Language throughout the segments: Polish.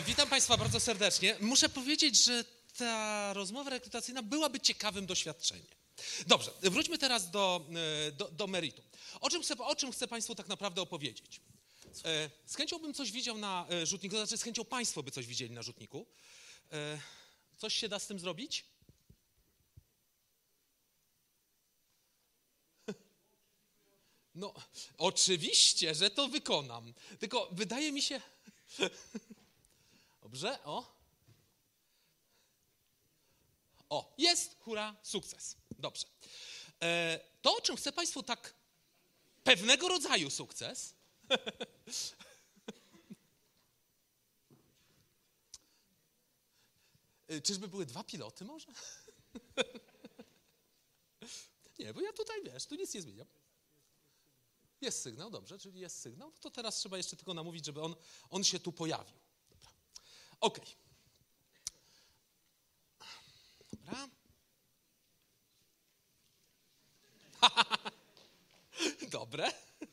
Witam Państwa bardzo serdecznie. Muszę powiedzieć, że ta rozmowa rekrutacyjna byłaby ciekawym doświadczeniem. Dobrze, wróćmy teraz do meritum. O czym chcę Państwu tak naprawdę opowiedzieć? Z chęcią bym coś widział na rzutniku, to znaczy z chęcią Państwo by coś widzieli na rzutniku. Coś się da z tym zrobić? No, oczywiście, że to wykonam. Tylko wydaje mi się... Dobrze, O, jest, hurra, sukces. Dobrze. To, o czym chcę Państwu tak pewnego rodzaju sukces, czyżby były 2 piloty może? Nie, bo ja tutaj, wiesz, tu nic nie zmieniam. Jest sygnał, dobrze, czyli jest sygnał. No to teraz trzeba jeszcze tylko namówić, żeby on się tu pojawił. Dobra. Okej. Dobra. Dobre.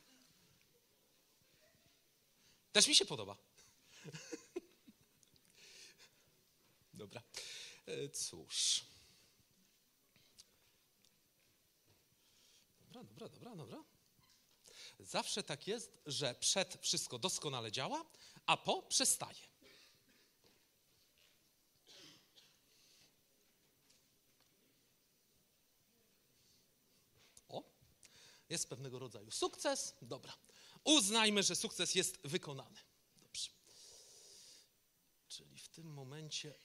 Też mi się podoba. Dobra. Cóż. Dobra. Zawsze tak jest, że przed wszystko doskonale działa, a po przestaje. Jest pewnego rodzaju sukces. Dobra. Uznajmy, że sukces jest wykonany. Dobrze. Czyli w tym momencie...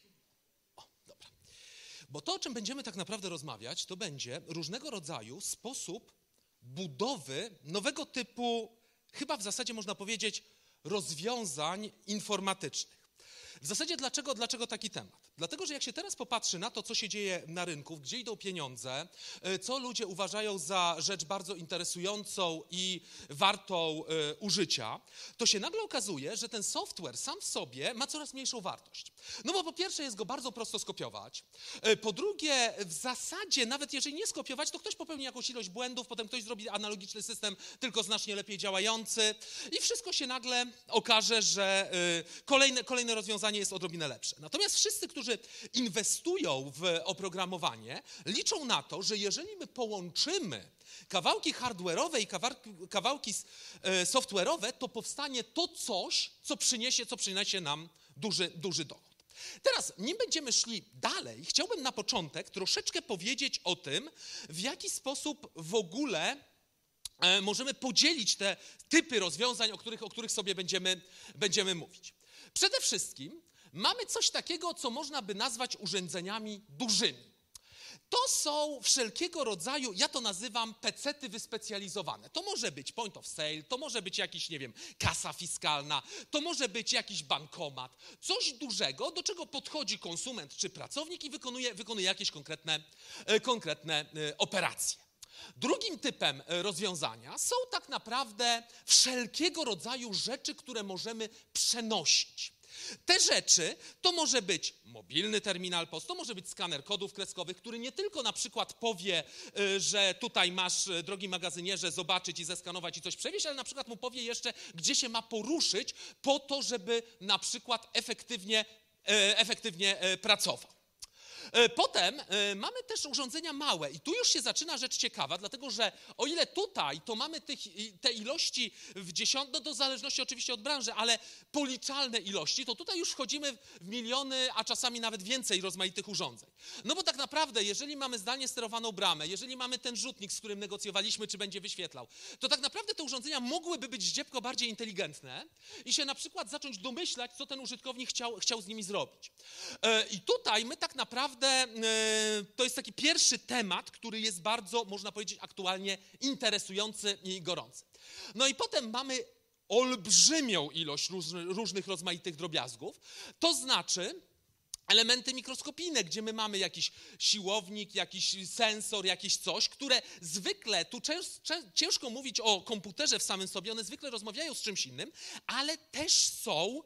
dobra. Bo to, o czym będziemy tak naprawdę rozmawiać, to będzie różnego rodzaju sposób budowy nowego typu, chyba w zasadzie można powiedzieć, rozwiązań informatycznych. W zasadzie dlaczego taki temat? Dlatego, że jak się teraz popatrzy na to, co się dzieje na rynku, gdzie idą pieniądze, co ludzie uważają za rzecz bardzo interesującą i wartą użycia, to się nagle okazuje, że ten software sam w sobie ma coraz mniejszą wartość. No bo po pierwsze jest go bardzo prosto skopiować, po drugie w zasadzie nawet jeżeli nie skopiować, to ktoś popełni jakąś ilość błędów, potem ktoś zrobi analogiczny system, tylko znacznie lepiej działający i wszystko się nagle okaże, że kolejne rozwiązanie jest odrobinę lepsze. Natomiast wszyscy, którzy inwestują w oprogramowanie, liczą na to, że jeżeli my połączymy kawałki hardware'owe i kawałki software'owe, to powstanie to coś, co przyniesie nam duży dochód. Teraz, nim będziemy szli dalej, chciałbym na początek troszeczkę powiedzieć o tym, w jaki sposób w ogóle możemy podzielić te typy rozwiązań, o których sobie będziemy mówić. Przede wszystkim mamy coś takiego, co można by nazwać urządzeniami dużymi. To są wszelkiego rodzaju, ja to nazywam pecety wyspecjalizowane. To może być point of sale, to może być jakiś, nie wiem, kasa fiskalna, to może być jakiś bankomat. Coś dużego, do czego podchodzi konsument czy pracownik i wykonuje jakieś konkretne operacje. Drugim typem rozwiązania są tak naprawdę wszelkiego rodzaju rzeczy, które możemy przenosić. Te rzeczy to może być mobilny terminal POS, to może być skaner kodów kreskowych, który nie tylko na przykład powie, że tutaj masz, drogi magazynierze, zobaczyć i zeskanować i coś przewieźć, ale na przykład mu powie jeszcze, gdzie się ma poruszyć po to, żeby na przykład efektywnie pracował. Potem mamy też urządzenia małe i tu już się zaczyna rzecz ciekawa, dlatego że o ile tutaj to mamy te ilości w zależności oczywiście od branży, ale policzalne ilości, to tutaj już wchodzimy w miliony, a czasami nawet więcej rozmaitych urządzeń. No bo tak naprawdę, jeżeli mamy zdalnie sterowaną bramę, jeżeli mamy ten rzutnik, z którym negocjowaliśmy, czy będzie wyświetlał, to tak naprawdę te urządzenia mogłyby być zdziepko bardziej inteligentne i się na przykład zacząć domyślać, co ten użytkownik chciał z nimi zrobić. I tutaj my tak naprawdę to jest taki pierwszy temat, który jest bardzo, można powiedzieć, aktualnie interesujący i gorący. No i potem mamy olbrzymią ilość różnych rozmaitych drobiazgów, to znaczy elementy mikroskopijne, gdzie my mamy jakiś siłownik, jakiś sensor, jakieś coś, które zwykle, tu ciężko mówić o komputerze w samym sobie, one zwykle rozmawiają z czymś innym, ale też są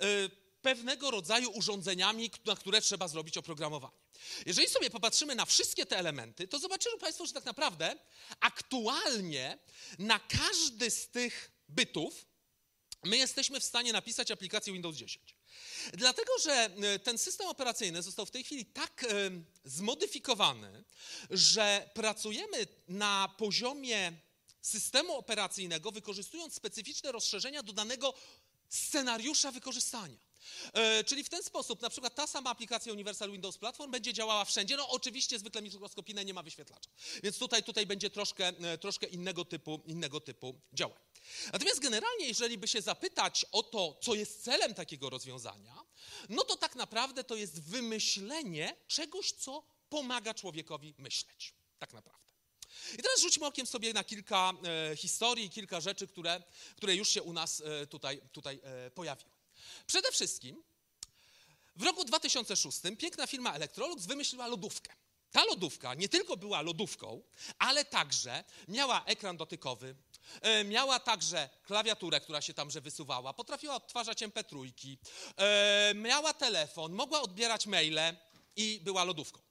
pewnego rodzaju urządzeniami, na które trzeba zrobić oprogramowanie. Jeżeli sobie popatrzymy na wszystkie te elementy, to zobaczymy Państwo, że tak naprawdę aktualnie na każdy z tych bytów my jesteśmy w stanie napisać aplikację Windows 10. Dlatego, że ten system operacyjny został w tej chwili tak zmodyfikowany, że pracujemy na poziomie systemu operacyjnego, wykorzystując specyficzne rozszerzenia do danego scenariusza wykorzystania. Czyli w ten sposób na przykład ta sama aplikacja Universal Windows Platform będzie działała wszędzie. No oczywiście zwykle mikroskopijne nie ma wyświetlacza, więc tutaj będzie troszkę innego typu działań. Natomiast generalnie, jeżeli by się zapytać o to, co jest celem takiego rozwiązania, no to tak naprawdę to jest wymyślenie czegoś, co pomaga człowiekowi myśleć. Tak naprawdę. I teraz rzućmy okiem sobie na kilka historii, kilka rzeczy, które już się u nas tutaj pojawiły. Przede wszystkim w roku 2006 piękna firma Electrolux wymyśliła lodówkę. Ta lodówka nie tylko była lodówką, ale także miała ekran dotykowy, miała także klawiaturę, która się tamże wysuwała, potrafiła odtwarzać MP3, miała telefon, mogła odbierać maile i była lodówką.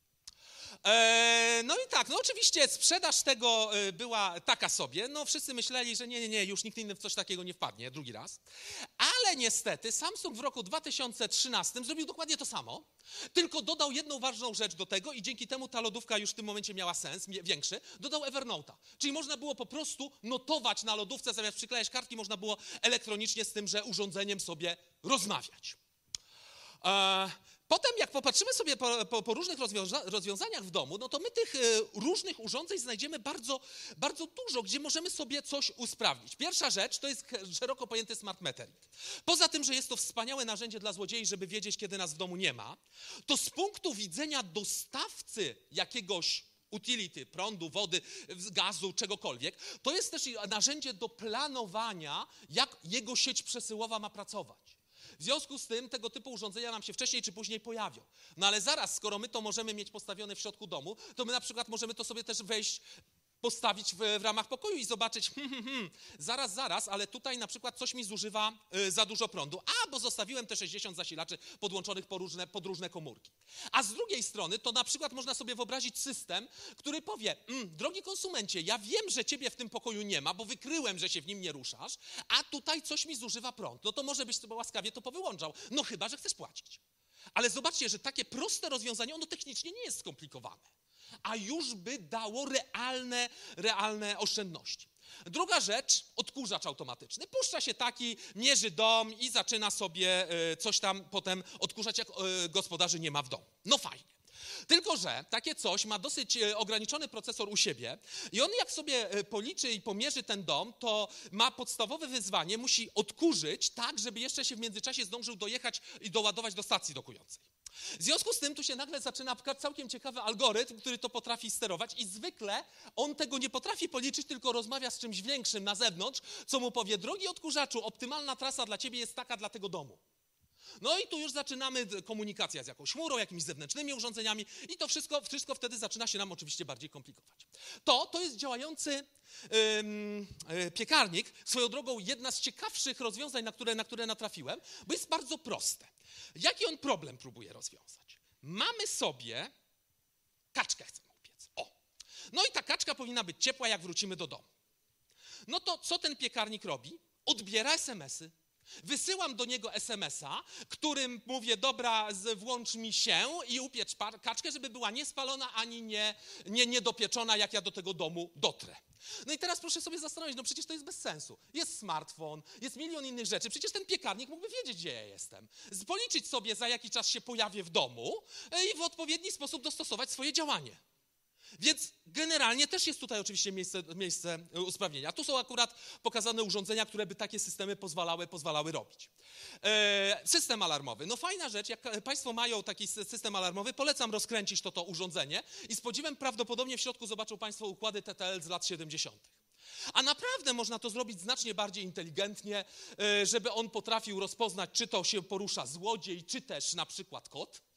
No i tak, no oczywiście sprzedaż tego była taka sobie, no wszyscy myśleli, że nie, już nikt inny w coś takiego nie wpadnie drugi raz, ale niestety Samsung w roku 2013 zrobił dokładnie to samo, tylko dodał jedną ważną rzecz do tego i dzięki temu ta lodówka już w tym momencie miała sens większy, dodał Evernote'a, czyli można było po prostu notować na lodówce, zamiast przyklejać kartki, można było elektronicznie z tymże urządzeniem sobie rozmawiać. Potem jak popatrzymy sobie po różnych rozwiązaniach w domu, no to my tych różnych urządzeń znajdziemy bardzo, bardzo dużo, gdzie możemy sobie coś usprawnić. Pierwsza rzecz to jest szeroko pojęty smart metering. Poza tym, że jest to wspaniałe narzędzie dla złodziei, żeby wiedzieć, kiedy nas w domu nie ma, to z punktu widzenia dostawcy jakiegoś utility, prądu, wody, gazu, czegokolwiek, to jest też narzędzie do planowania, jak jego sieć przesyłowa ma pracować. W związku z tym tego typu urządzenia nam się wcześniej czy później pojawią. No ale zaraz, skoro my to możemy mieć postawione w środku domu, to my na przykład możemy to sobie też postawić w ramach pokoju i zobaczyć, zaraz, ale tutaj na przykład coś mi zużywa za dużo prądu, bo zostawiłem te 60 zasilaczy podłączonych pod różne komórki. A z drugiej strony to na przykład można sobie wyobrazić system, który powie, drogi konsumencie, ja wiem, że ciebie w tym pokoju nie ma, bo wykryłem, że się w nim nie ruszasz, a tutaj coś mi zużywa prąd. No to może byś sobie łaskawie to powyłączał, no chyba, że chcesz płacić. Ale zobaczcie, że takie proste rozwiązanie, ono technicznie nie jest skomplikowane, a już by dało realne oszczędności. Druga rzecz, odkurzacz automatyczny. Puszcza się taki, mierzy dom i zaczyna sobie coś tam potem odkurzać, jak gospodarzy nie ma w domu. No fajnie. Tylko że takie coś ma dosyć ograniczony procesor u siebie i on jak sobie policzy i pomierzy ten dom, to ma podstawowe wyzwanie, musi odkurzyć tak, żeby jeszcze się w międzyczasie zdążył dojechać i doładować do stacji dokującej. W związku z tym tu się nagle zaczyna całkiem ciekawy algorytm, który to potrafi sterować i zwykle on tego nie potrafi policzyć, tylko rozmawia z czymś większym na zewnątrz, co mu powie, drogi odkurzaczu, optymalna trasa dla ciebie jest taka dla tego domu. No i tu już zaczynamy komunikację z jakąś chmurą, jakimiś zewnętrznymi urządzeniami i to wszystko wtedy zaczyna się nam oczywiście bardziej komplikować. To jest działający piekarnik. Swoją drogą jedna z ciekawszych rozwiązań, na które natrafiłem, bo jest bardzo proste. Jaki on problem próbuje rozwiązać? Mamy sobie kaczkę chcemy upiec. No i ta kaczka powinna być ciepła, jak wrócimy do domu. No to co ten piekarnik robi? Odbiera SMS-y. Wysyłam do niego SMS-a, którym mówię, dobra, włącz mi się i upiecz kaczkę, żeby była niespalona ani niedopieczona, jak ja do tego domu dotrę. No i teraz proszę sobie zastanowić, no przecież to jest bez sensu. Jest smartfon, jest milion innych rzeczy, przecież ten piekarnik mógłby wiedzieć, gdzie ja jestem. Policzyć sobie, za jaki czas się pojawię w domu i w odpowiedni sposób dostosować swoje działanie. Więc generalnie też jest tutaj oczywiście miejsce usprawnienia. Tu są akurat pokazane urządzenia, które by takie systemy pozwalały robić. System alarmowy. No fajna rzecz, jak Państwo mają taki system alarmowy, polecam rozkręcić to urządzenie i z podziwem prawdopodobnie w środku zobaczą Państwo układy TTL z lat 70. A naprawdę można to zrobić znacznie bardziej inteligentnie, żeby on potrafił rozpoznać, czy to się porusza złodziej, czy też na przykład kot.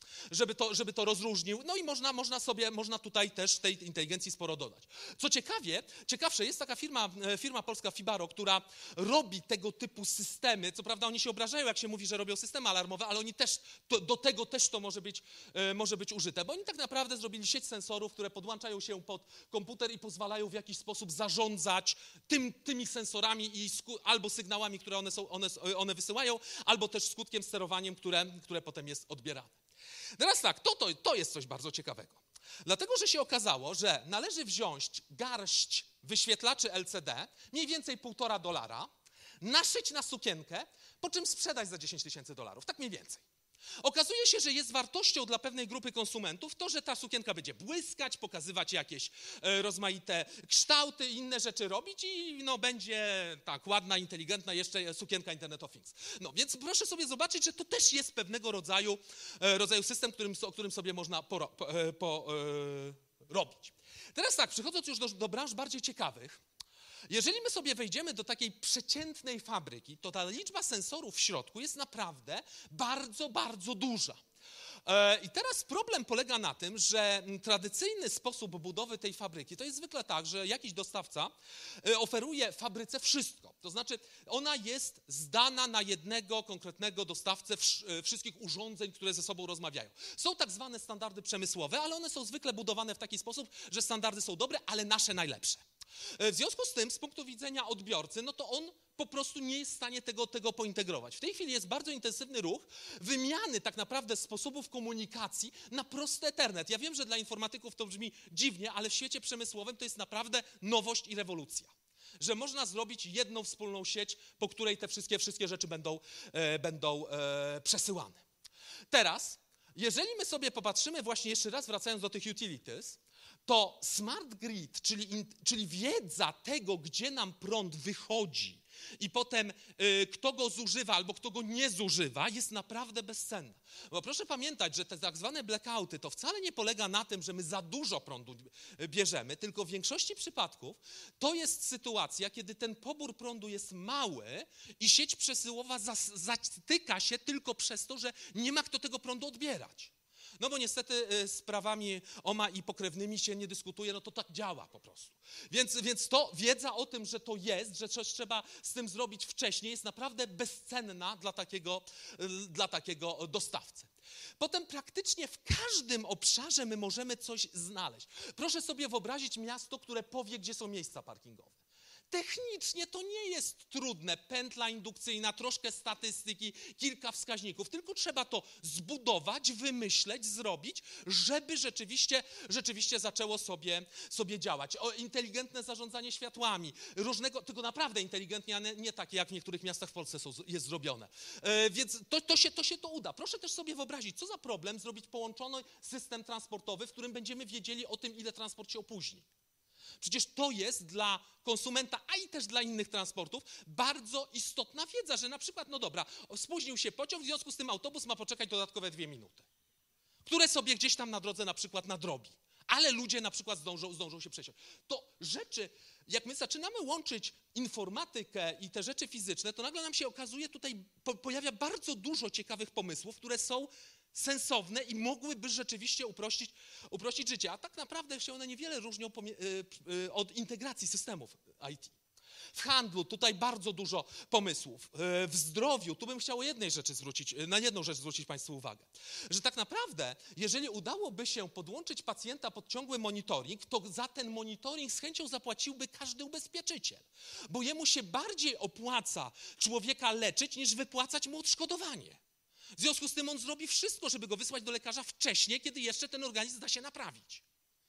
żeby to rozróżnił. No i można tutaj też tej inteligencji sporo dodać. Co ciekawsze, jest taka firma polska Fibaro, która robi tego typu systemy. Co prawda oni się obrażają, jak się mówi, że robią systemy alarmowe, ale oni też, do tego też to może być użyte, bo oni tak naprawdę zrobili sieć sensorów, które podłączają się pod komputer i pozwalają w jakiś sposób zarządzać tymi sensorami i albo sygnałami, które one wysyłają, albo też skutkiem sterowaniem, które potem jest odbierane. Teraz tak, to jest coś bardzo ciekawego. Dlatego, że się okazało, że należy wziąć garść wyświetlaczy LCD, mniej więcej $1,5, naszyć na sukienkę, po czym sprzedać za $10,000, tak mniej więcej. Okazuje się, że jest wartością dla pewnej grupy konsumentów to, że ta sukienka będzie błyskać, pokazywać jakieś rozmaite kształty, inne rzeczy robić i będzie tak ładna, inteligentna jeszcze sukienka Internet of Things. No więc proszę sobie zobaczyć, że to też jest pewnego rodzaju system, o którym sobie można robić. Teraz tak, przechodząc już do branż bardziej ciekawych, jeżeli my sobie wejdziemy do takiej przeciętnej fabryki, to ta liczba sensorów w środku jest naprawdę bardzo, bardzo duża. I teraz problem polega na tym, że tradycyjny sposób budowy tej fabryki to jest zwykle tak, że jakiś dostawca oferuje fabryce wszystko. To znaczy ona jest zdana na jednego konkretnego dostawcę wszystkich urządzeń, które ze sobą rozmawiają. Są tak zwane standardy przemysłowe, ale one są zwykle budowane w taki sposób, że standardy są dobre, ale nasze najlepsze. W związku z tym, z punktu widzenia odbiorcy, no to on po prostu nie jest w stanie tego pointegrować. W tej chwili jest bardzo intensywny ruch wymiany tak naprawdę sposobów komunikacji na prosty Ethernet. Ja wiem, że dla informatyków to brzmi dziwnie, ale w świecie przemysłowym to jest naprawdę nowość i rewolucja. Że można zrobić jedną wspólną sieć, po której te wszystkie rzeczy będą przesyłane. Teraz, jeżeli my sobie popatrzymy właśnie jeszcze raz, wracając do tych utilities, to smart grid, czyli wiedza tego, gdzie nam prąd wychodzi i potem kto go zużywa albo kto go nie zużywa, jest naprawdę bezcenna. Bo proszę pamiętać, że te tak zwane blackouty to wcale nie polega na tym, że my za dużo prądu bierzemy, tylko w większości przypadków to jest sytuacja, kiedy ten pobór prądu jest mały i sieć przesyłowa zatyka się tylko przez to, że nie ma kto tego prądu odbierać. No bo niestety z prawami OMA i pokrewnymi się nie dyskutuje, no to tak działa po prostu. Więc to wiedza o tym, że to jest, że coś trzeba z tym zrobić wcześniej, jest naprawdę bezcenna dla takiego dostawcy. Potem praktycznie w każdym obszarze my możemy coś znaleźć. Proszę sobie wyobrazić miasto, które powie, gdzie są miejsca parkingowe. Technicznie to nie jest trudne, pętla indukcyjna, troszkę statystyki, kilka wskaźników, tylko trzeba to zbudować, wymyśleć, zrobić, żeby rzeczywiście zaczęło sobie działać. Inteligentne zarządzanie światłami, tylko naprawdę inteligentnie, a nie takie jak w niektórych miastach w Polsce jest zrobione. Więc to się uda. Proszę też sobie wyobrazić, co za problem zrobić połączony system transportowy, w którym będziemy wiedzieli o tym, ile transport się opóźni. Przecież to jest dla konsumenta, a i też dla innych transportów bardzo istotna wiedza, że na przykład, no dobra, spóźnił się pociąg, w związku z tym autobus ma poczekać dodatkowe 2 minuty, które sobie gdzieś tam na drodze na przykład nadrobi, ale ludzie na przykład zdążą się przesiąść. To rzeczy, jak my zaczynamy łączyć informatykę i te rzeczy fizyczne, to nagle nam się okazuje, tutaj pojawia bardzo dużo ciekawych pomysłów, które są sensowne i mogłyby rzeczywiście uprościć życie. A tak naprawdę się one niewiele różnią od integracji systemów IT. W handlu tutaj bardzo dużo pomysłów. W zdrowiu, tu bym chciał na jedną rzecz zwrócić Państwu uwagę. Że tak naprawdę, jeżeli udałoby się podłączyć pacjenta pod ciągły monitoring, to za ten monitoring z chęcią zapłaciłby każdy ubezpieczyciel. Bo jemu się bardziej opłaca człowieka leczyć, niż wypłacać mu odszkodowanie. W związku z tym on zrobi wszystko, żeby go wysłać do lekarza wcześniej, kiedy jeszcze ten organizm da się naprawić.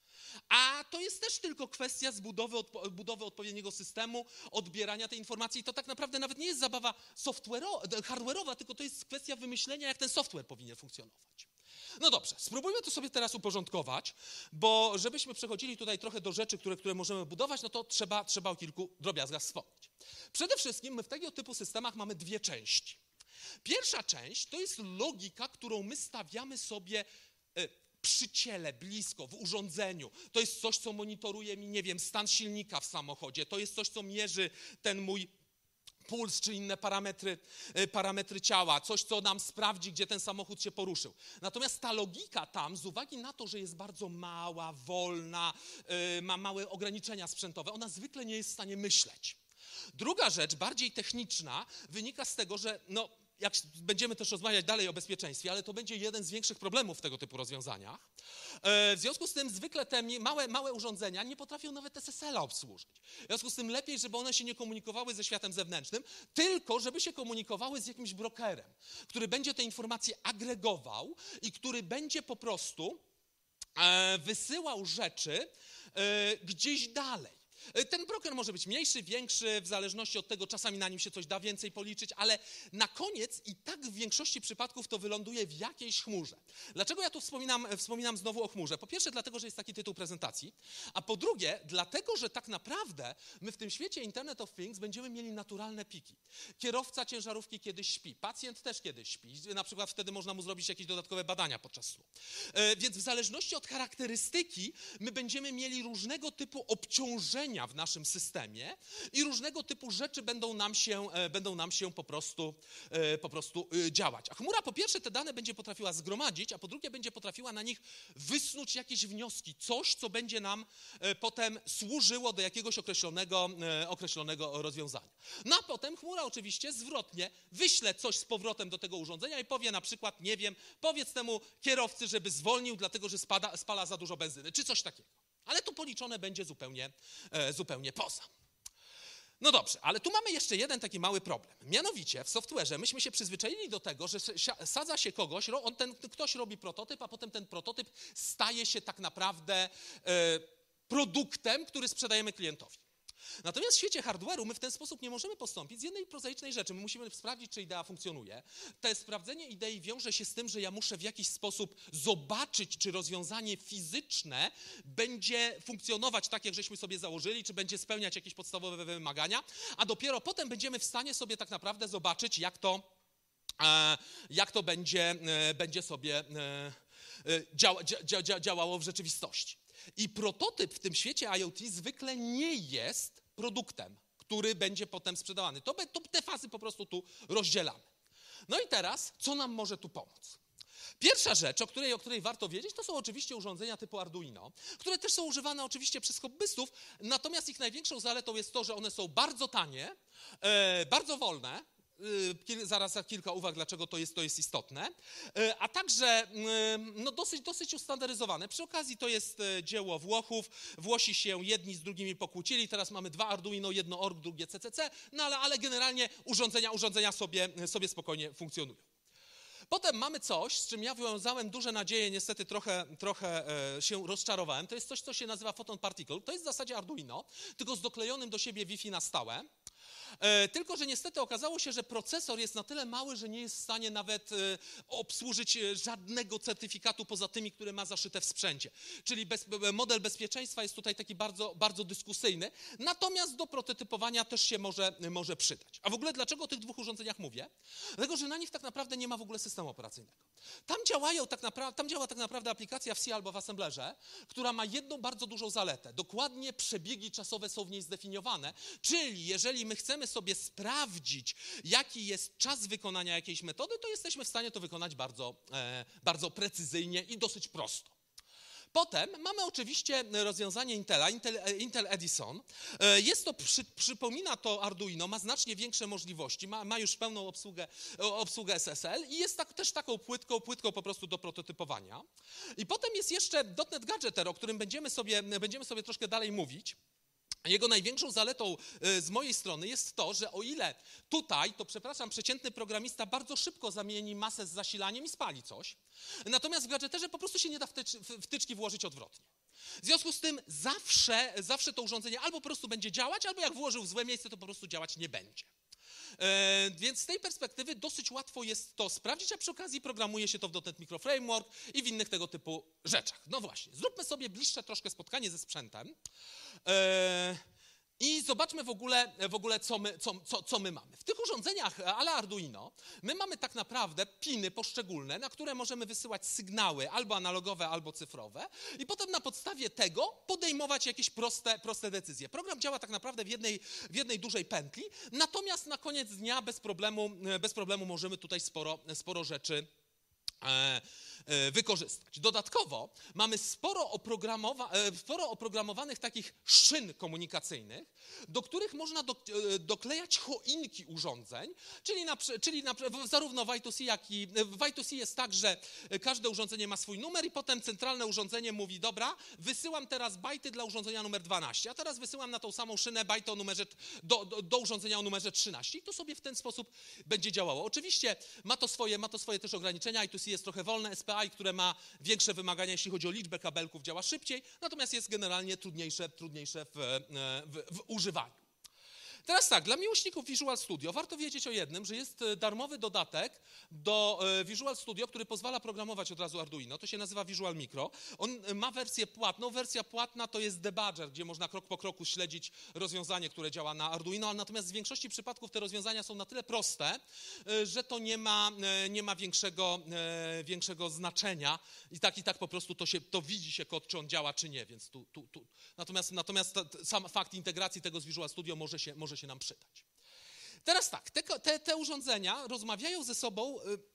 A to jest też tylko kwestia budowy odpowiedniego systemu, odbierania tej informacji. I to tak naprawdę nawet nie jest zabawa hardware'owa, tylko to jest kwestia wymyślenia, jak ten software powinien funkcjonować. No dobrze, spróbujmy to sobie teraz uporządkować, bo żebyśmy przechodzili tutaj trochę do rzeczy, które możemy budować, no to trzeba o kilku drobiazgach wspomnieć. Przede wszystkim my w tego typu systemach mamy 2 części. Pierwsza część to jest logika, którą my stawiamy sobie przy ciele, blisko, w urządzeniu. To jest coś, co monitoruje mi, nie wiem, stan silnika w samochodzie. To jest coś, co mierzy ten mój puls czy inne parametry ciała, coś, co nam sprawdzi, gdzie ten samochód się poruszył. Natomiast ta logika tam, z uwagi na to, że jest bardzo mała, wolna, ma małe ograniczenia sprzętowe, ona zwykle nie jest w stanie myśleć. Druga rzecz, bardziej techniczna, wynika z tego, że jak będziemy też rozmawiać dalej o bezpieczeństwie, ale to będzie jeden z większych problemów w tego typu rozwiązaniach. W związku z tym zwykle te małe urządzenia nie potrafią nawet SSL-a obsłużyć. W związku z tym lepiej, żeby one się nie komunikowały ze światem zewnętrznym, tylko żeby się komunikowały z jakimś brokerem, który będzie te informacje agregował i który będzie po prostu wysyłał rzeczy gdzieś dalej. Ten broker może być mniejszy, większy, w zależności od tego, czasami na nim się coś da więcej policzyć, ale na koniec i tak w większości przypadków to wyląduje w jakiejś chmurze. Dlaczego ja tu wspominam znowu o chmurze? Po pierwsze dlatego, że jest taki tytuł prezentacji, a po drugie dlatego, że tak naprawdę my w tym świecie Internet of Things będziemy mieli naturalne piki. Kierowca ciężarówki kiedyś śpi, pacjent też kiedyś śpi, na przykład wtedy można mu zrobić jakieś dodatkowe badania podczas snu. Więc w zależności od charakterystyki my będziemy mieli różnego typu obciążenia w naszym systemie i różnego typu rzeczy będą nam się po prostu działać. A chmura po pierwsze te dane będzie potrafiła zgromadzić, a po drugie będzie potrafiła na nich wysnuć jakieś wnioski, coś, co będzie nam potem służyło do jakiegoś określonego rozwiązania. No a potem chmura oczywiście zwrotnie wyśle coś z powrotem do tego urządzenia i powie na przykład, nie wiem, powiedz temu kierowcy, żeby zwolnił, dlatego że spala za dużo benzyny, czy coś takiego. Ale to policzone będzie zupełnie poza. No dobrze, ale tu mamy jeszcze jeden taki mały problem. Mianowicie w software'ze myśmy się przyzwyczaili do tego, że sadza się kogoś, ktoś robi prototyp, a potem ten prototyp staje się tak naprawdę produktem, który sprzedajemy klientowi. Natomiast w świecie hardware'u my w ten sposób nie możemy postąpić z jednej prozaicznej rzeczy. My musimy sprawdzić, czy idea funkcjonuje. To sprawdzenie idei wiąże się z tym, że ja muszę w jakiś sposób zobaczyć, czy rozwiązanie fizyczne będzie funkcjonować tak, jak żeśmy sobie założyli, czy będzie spełniać jakieś podstawowe wymagania, a dopiero potem będziemy w stanie sobie tak naprawdę zobaczyć, jak to będzie sobie działało w rzeczywistości. I prototyp w tym świecie IoT zwykle nie jest produktem, który będzie potem sprzedawany. To te fazy po prostu tu rozdzielamy. No i teraz, co nam może tu pomóc? Pierwsza rzecz, o której warto wiedzieć, to są oczywiście urządzenia typu Arduino, które też są używane oczywiście przez hobbystów, natomiast ich największą zaletą jest to, że one są bardzo tanie, bardzo wolne. Zaraz za kilka uwag, dlaczego to jest istotne, a także dosyć ustandaryzowane. Przy okazji to jest dzieło Włochów. Włosi się jedni z drugimi pokłócili, teraz mamy dwa Arduino, jedno ORG, drugie CCC, no ale generalnie urządzenia sobie spokojnie funkcjonują. Potem mamy coś, z czym ja wiązałem duże nadzieje, niestety trochę się rozczarowałem. To jest coś, co się nazywa Photon Particle. To jest w zasadzie Arduino, tylko z doklejonym do siebie Wi-Fi na stałe. Tylko że niestety okazało się, że procesor jest na tyle mały, że nie jest w stanie nawet obsłużyć żadnego certyfikatu poza tymi, które ma zaszyte w sprzęcie. Czyli model bezpieczeństwa jest tutaj taki bardzo, bardzo dyskusyjny, natomiast do prototypowania też się może przydać. A w ogóle dlaczego o tych dwóch urządzeniach mówię? Dlatego, że na nich tak naprawdę nie ma w ogóle systemu operacyjnego. Tam działa tak naprawdę aplikacja w C albo w assemblerze, która ma jedną bardzo dużą zaletę. Dokładnie przebiegi czasowe są w niej zdefiniowane, czyli jeżeli my chcemy sobie sprawdzić, jaki jest czas wykonania jakiejś metody, to jesteśmy w stanie to wykonać bardzo precyzyjnie i dosyć prosto. Potem mamy oczywiście rozwiązanie Intela, Intel Edison. Przypomina to Arduino, ma znacznie większe możliwości, ma już pełną obsługę SSL i jest też taką płytką po prostu do prototypowania. I potem jest jeszcze .NET Gadgeter, o którym będziemy sobie troszkę dalej mówić. Jego największą zaletą z mojej strony jest to, że o ile tutaj, to przepraszam, przeciętny programista bardzo szybko zamieni masę z zasilaniem i spali coś, natomiast w gadżeterze po prostu się nie da wtyczki włożyć odwrotnie. W związku z tym zawsze to urządzenie albo po prostu będzie działać, albo jak włożył w złe miejsce, to po prostu działać nie będzie. Więc z tej perspektywy dosyć łatwo jest to sprawdzić, a przy okazji programuje się to w .NET Micro Framework i w innych tego typu rzeczach. No właśnie, zróbmy sobie bliższe troszkę spotkanie ze sprzętem. I zobaczmy w ogóle co my mamy. W tych urządzeniach a la Arduino my mamy tak naprawdę piny poszczególne, na które możemy wysyłać sygnały albo analogowe, albo cyfrowe i potem na podstawie tego podejmować jakieś proste decyzje. Program działa tak naprawdę w jednej dużej pętli, natomiast na koniec dnia bez problemu możemy tutaj sporo rzeczy wykorzystać. Dodatkowo mamy sporo oprogramowanych takich szyn komunikacyjnych, do których można doklejać choinki urządzeń, czyli zarówno w I2C, jak i w I2C jest tak, że każde urządzenie ma swój numer i potem centralne urządzenie mówi, dobra, wysyłam teraz bajty dla urządzenia numer 12, a teraz wysyłam na tą samą szynę bajty o numerze, do urządzenia o numerze 13 i to sobie w ten sposób będzie działało. Oczywiście ma to swoje też ograniczenia, I2C jest trochę wolne, SPI, które ma większe wymagania, jeśli chodzi o liczbę kabelków, działa szybciej, natomiast jest generalnie trudniejsze w używaniu. Teraz tak, dla miłośników Visual Studio warto wiedzieć o jednym, że jest darmowy dodatek do Visual Studio, który pozwala programować od razu Arduino. To się nazywa Visual Micro. On ma wersję płatną. Wersja płatna to jest debugger, gdzie można krok po kroku śledzić rozwiązanie, które działa na Arduino, natomiast w większości przypadków te rozwiązania są na tyle proste, że to nie ma większego znaczenia i tak po prostu to widzi się kod, czy on działa, czy nie, więc Natomiast sam fakt integracji tego z Visual Studio może się nam przydać. Teraz tak, te urządzenia rozmawiają ze sobą,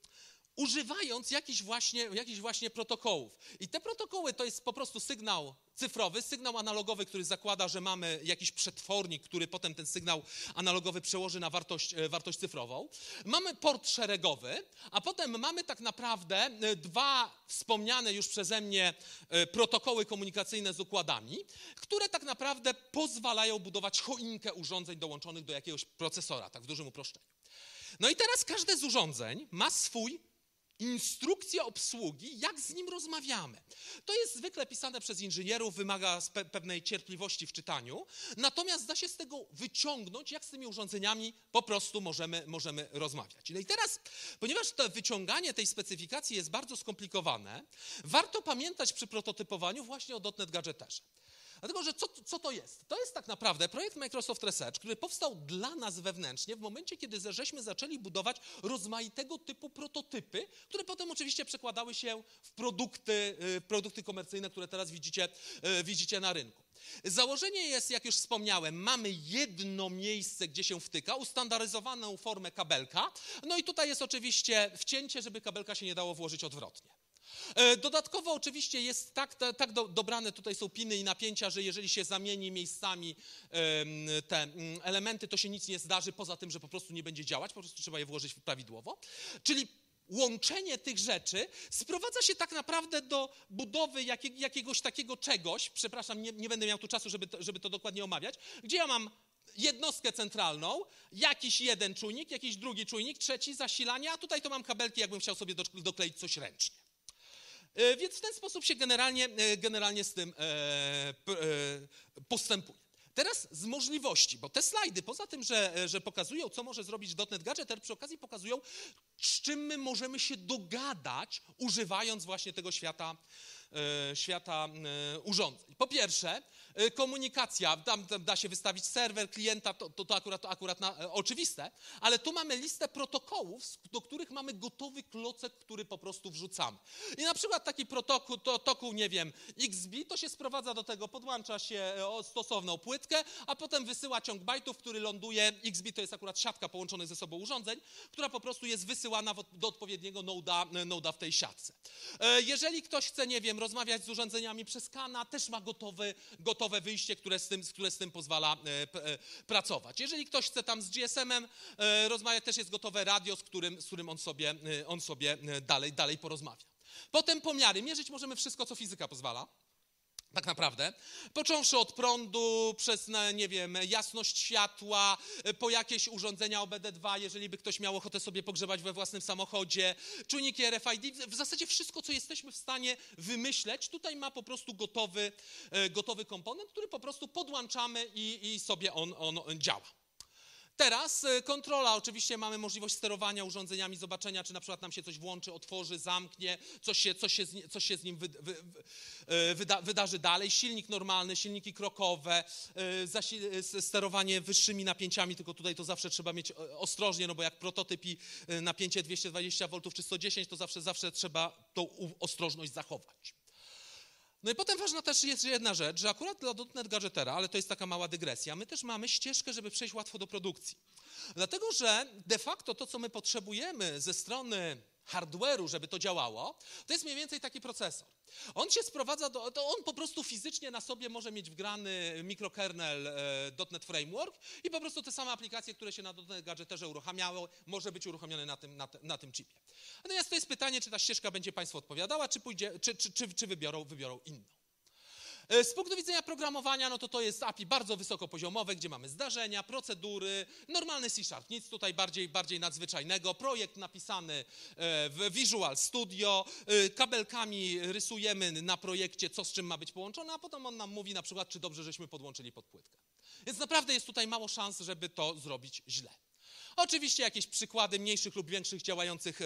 używając jakichś właśnie protokołów. I te protokoły to jest po prostu sygnał cyfrowy, sygnał analogowy, który zakłada, że mamy jakiś przetwornik, który potem ten sygnał analogowy przełoży na wartość cyfrową. Mamy port szeregowy, a potem mamy tak naprawdę dwa wspomniane już przeze mnie protokoły komunikacyjne z układami, które tak naprawdę pozwalają budować choinkę urządzeń dołączonych do jakiegoś procesora, tak w dużym uproszczeniu. No i teraz każde z urządzeń ma swój instrukcję obsługi, jak z nim rozmawiamy. To jest zwykle pisane przez inżynierów, wymaga pewnej cierpliwości w czytaniu, natomiast da się z tego wyciągnąć, jak z tymi urządzeniami po prostu możemy rozmawiać. No i teraz, ponieważ to wyciąganie tej specyfikacji jest bardzo skomplikowane, warto pamiętać przy prototypowaniu właśnie o .NET Gadgeterze. Dlatego, że co to jest? To jest tak naprawdę projekt Microsoft Research, który powstał dla nas wewnętrznie w momencie, kiedy żeśmy zaczęli budować rozmaitego typu prototypy, które potem oczywiście przekładały się w produkty komercyjne, które teraz widzicie na rynku. Założenie jest, jak już wspomniałem, mamy jedno miejsce, gdzie się wtyka, ustandaryzowaną formę kabelka, no i tutaj jest oczywiście wcięcie, żeby kabelka się nie dało włożyć odwrotnie. Dodatkowo oczywiście jest tak dobrane, tutaj są piny i napięcia, że jeżeli się zamieni miejscami te elementy, to się nic nie zdarzy, poza tym, że po prostu nie będzie działać, po prostu trzeba je włożyć prawidłowo. Czyli łączenie tych rzeczy sprowadza się tak naprawdę do budowy jakiegoś takiego czegoś, przepraszam, nie będę miał tu czasu, żeby to dokładnie omawiać, gdzie ja mam jednostkę centralną, jakiś jeden czujnik, jakiś drugi czujnik, trzeci zasilanie, a tutaj to mam kabelki, jakbym chciał sobie dokleić coś ręcznie. Więc w ten sposób się generalnie z tym postępuje. Teraz z możliwości, bo te slajdy, poza tym, że pokazują, co może zrobić .NET Gadgeter, przy okazji pokazują, z czym my możemy się dogadać, używając właśnie tego świata urządzeń. Po pierwsze, komunikacja, tam da się wystawić serwer, klienta, to akurat oczywiste, ale tu mamy listę protokołów, do których mamy gotowy klocek, który po prostu wrzucamy. I na przykład taki protokół, nie wiem, XB, to się sprowadza do tego, podłącza się stosowną płytkę, a potem wysyła ciąg bajtów, który ląduje, XB to jest akurat siatka połączonych ze sobą urządzeń, która po prostu jest wysyłana do odpowiedniego noda w tej siatce. Jeżeli ktoś chce, nie wiem, rozmawiać z urządzeniami przez KANA, też ma gotowe wyjście, które z tym pozwala pracować. Jeżeli ktoś chce tam z GSM-em rozmawiać, też jest gotowe radio, z którym on sobie dalej porozmawia. Potem pomiary. Mierzyć możemy wszystko, co fizyka pozwala. Tak naprawdę, począwszy od prądu, przez, nie wiem, jasność światła, po jakieś urządzenia OBD2, jeżeli by ktoś miał ochotę sobie pogrzebać we własnym samochodzie, czujniki RFID, w zasadzie wszystko, co jesteśmy w stanie wymyśleć, tutaj ma po prostu gotowy komponent, który po prostu podłączamy i sobie on działa. Teraz kontrola, oczywiście mamy możliwość sterowania urządzeniami, zobaczenia, czy na przykład nam się coś włączy, otworzy, zamknie, coś się z nim wydarzy dalej. Silnik normalny, silniki krokowe, sterowanie wyższymi napięciami, tylko tutaj to zawsze trzeba mieć ostrożnie, no bo jak prototyp i napięcie 220 V czy 110, to zawsze trzeba tą ostrożność zachować. No i potem ważna też jest jedna rzecz, że akurat dla .NET Gadżetera, ale to jest taka mała dygresja, my też mamy ścieżkę, żeby przejść łatwo do produkcji. Dlatego, że de facto to, co my potrzebujemy ze strony hardware'u, żeby to działało, to jest mniej więcej taki procesor. On się sprowadza to on po prostu fizycznie na sobie może mieć wgrany mikrokernel .NET Framework i po prostu te same aplikacje, które się na .NET Gadżeterze uruchamiały, może być uruchomione na tym chipie. Natomiast to jest pytanie, czy ta ścieżka będzie Państwu odpowiadała, czy wybiorą inną. Z punktu widzenia programowania, no to jest API bardzo wysokopoziomowe, gdzie mamy zdarzenia, procedury, normalny C#, nic tutaj bardziej nadzwyczajnego, projekt napisany w Visual Studio, kabelkami rysujemy na projekcie, co z czym ma być połączone, a potem on nam mówi na przykład, czy dobrze żeśmy podłączyli pod płytkę. Więc naprawdę jest tutaj mało szans, żeby to zrobić źle. Oczywiście jakieś przykłady mniejszych lub większych działających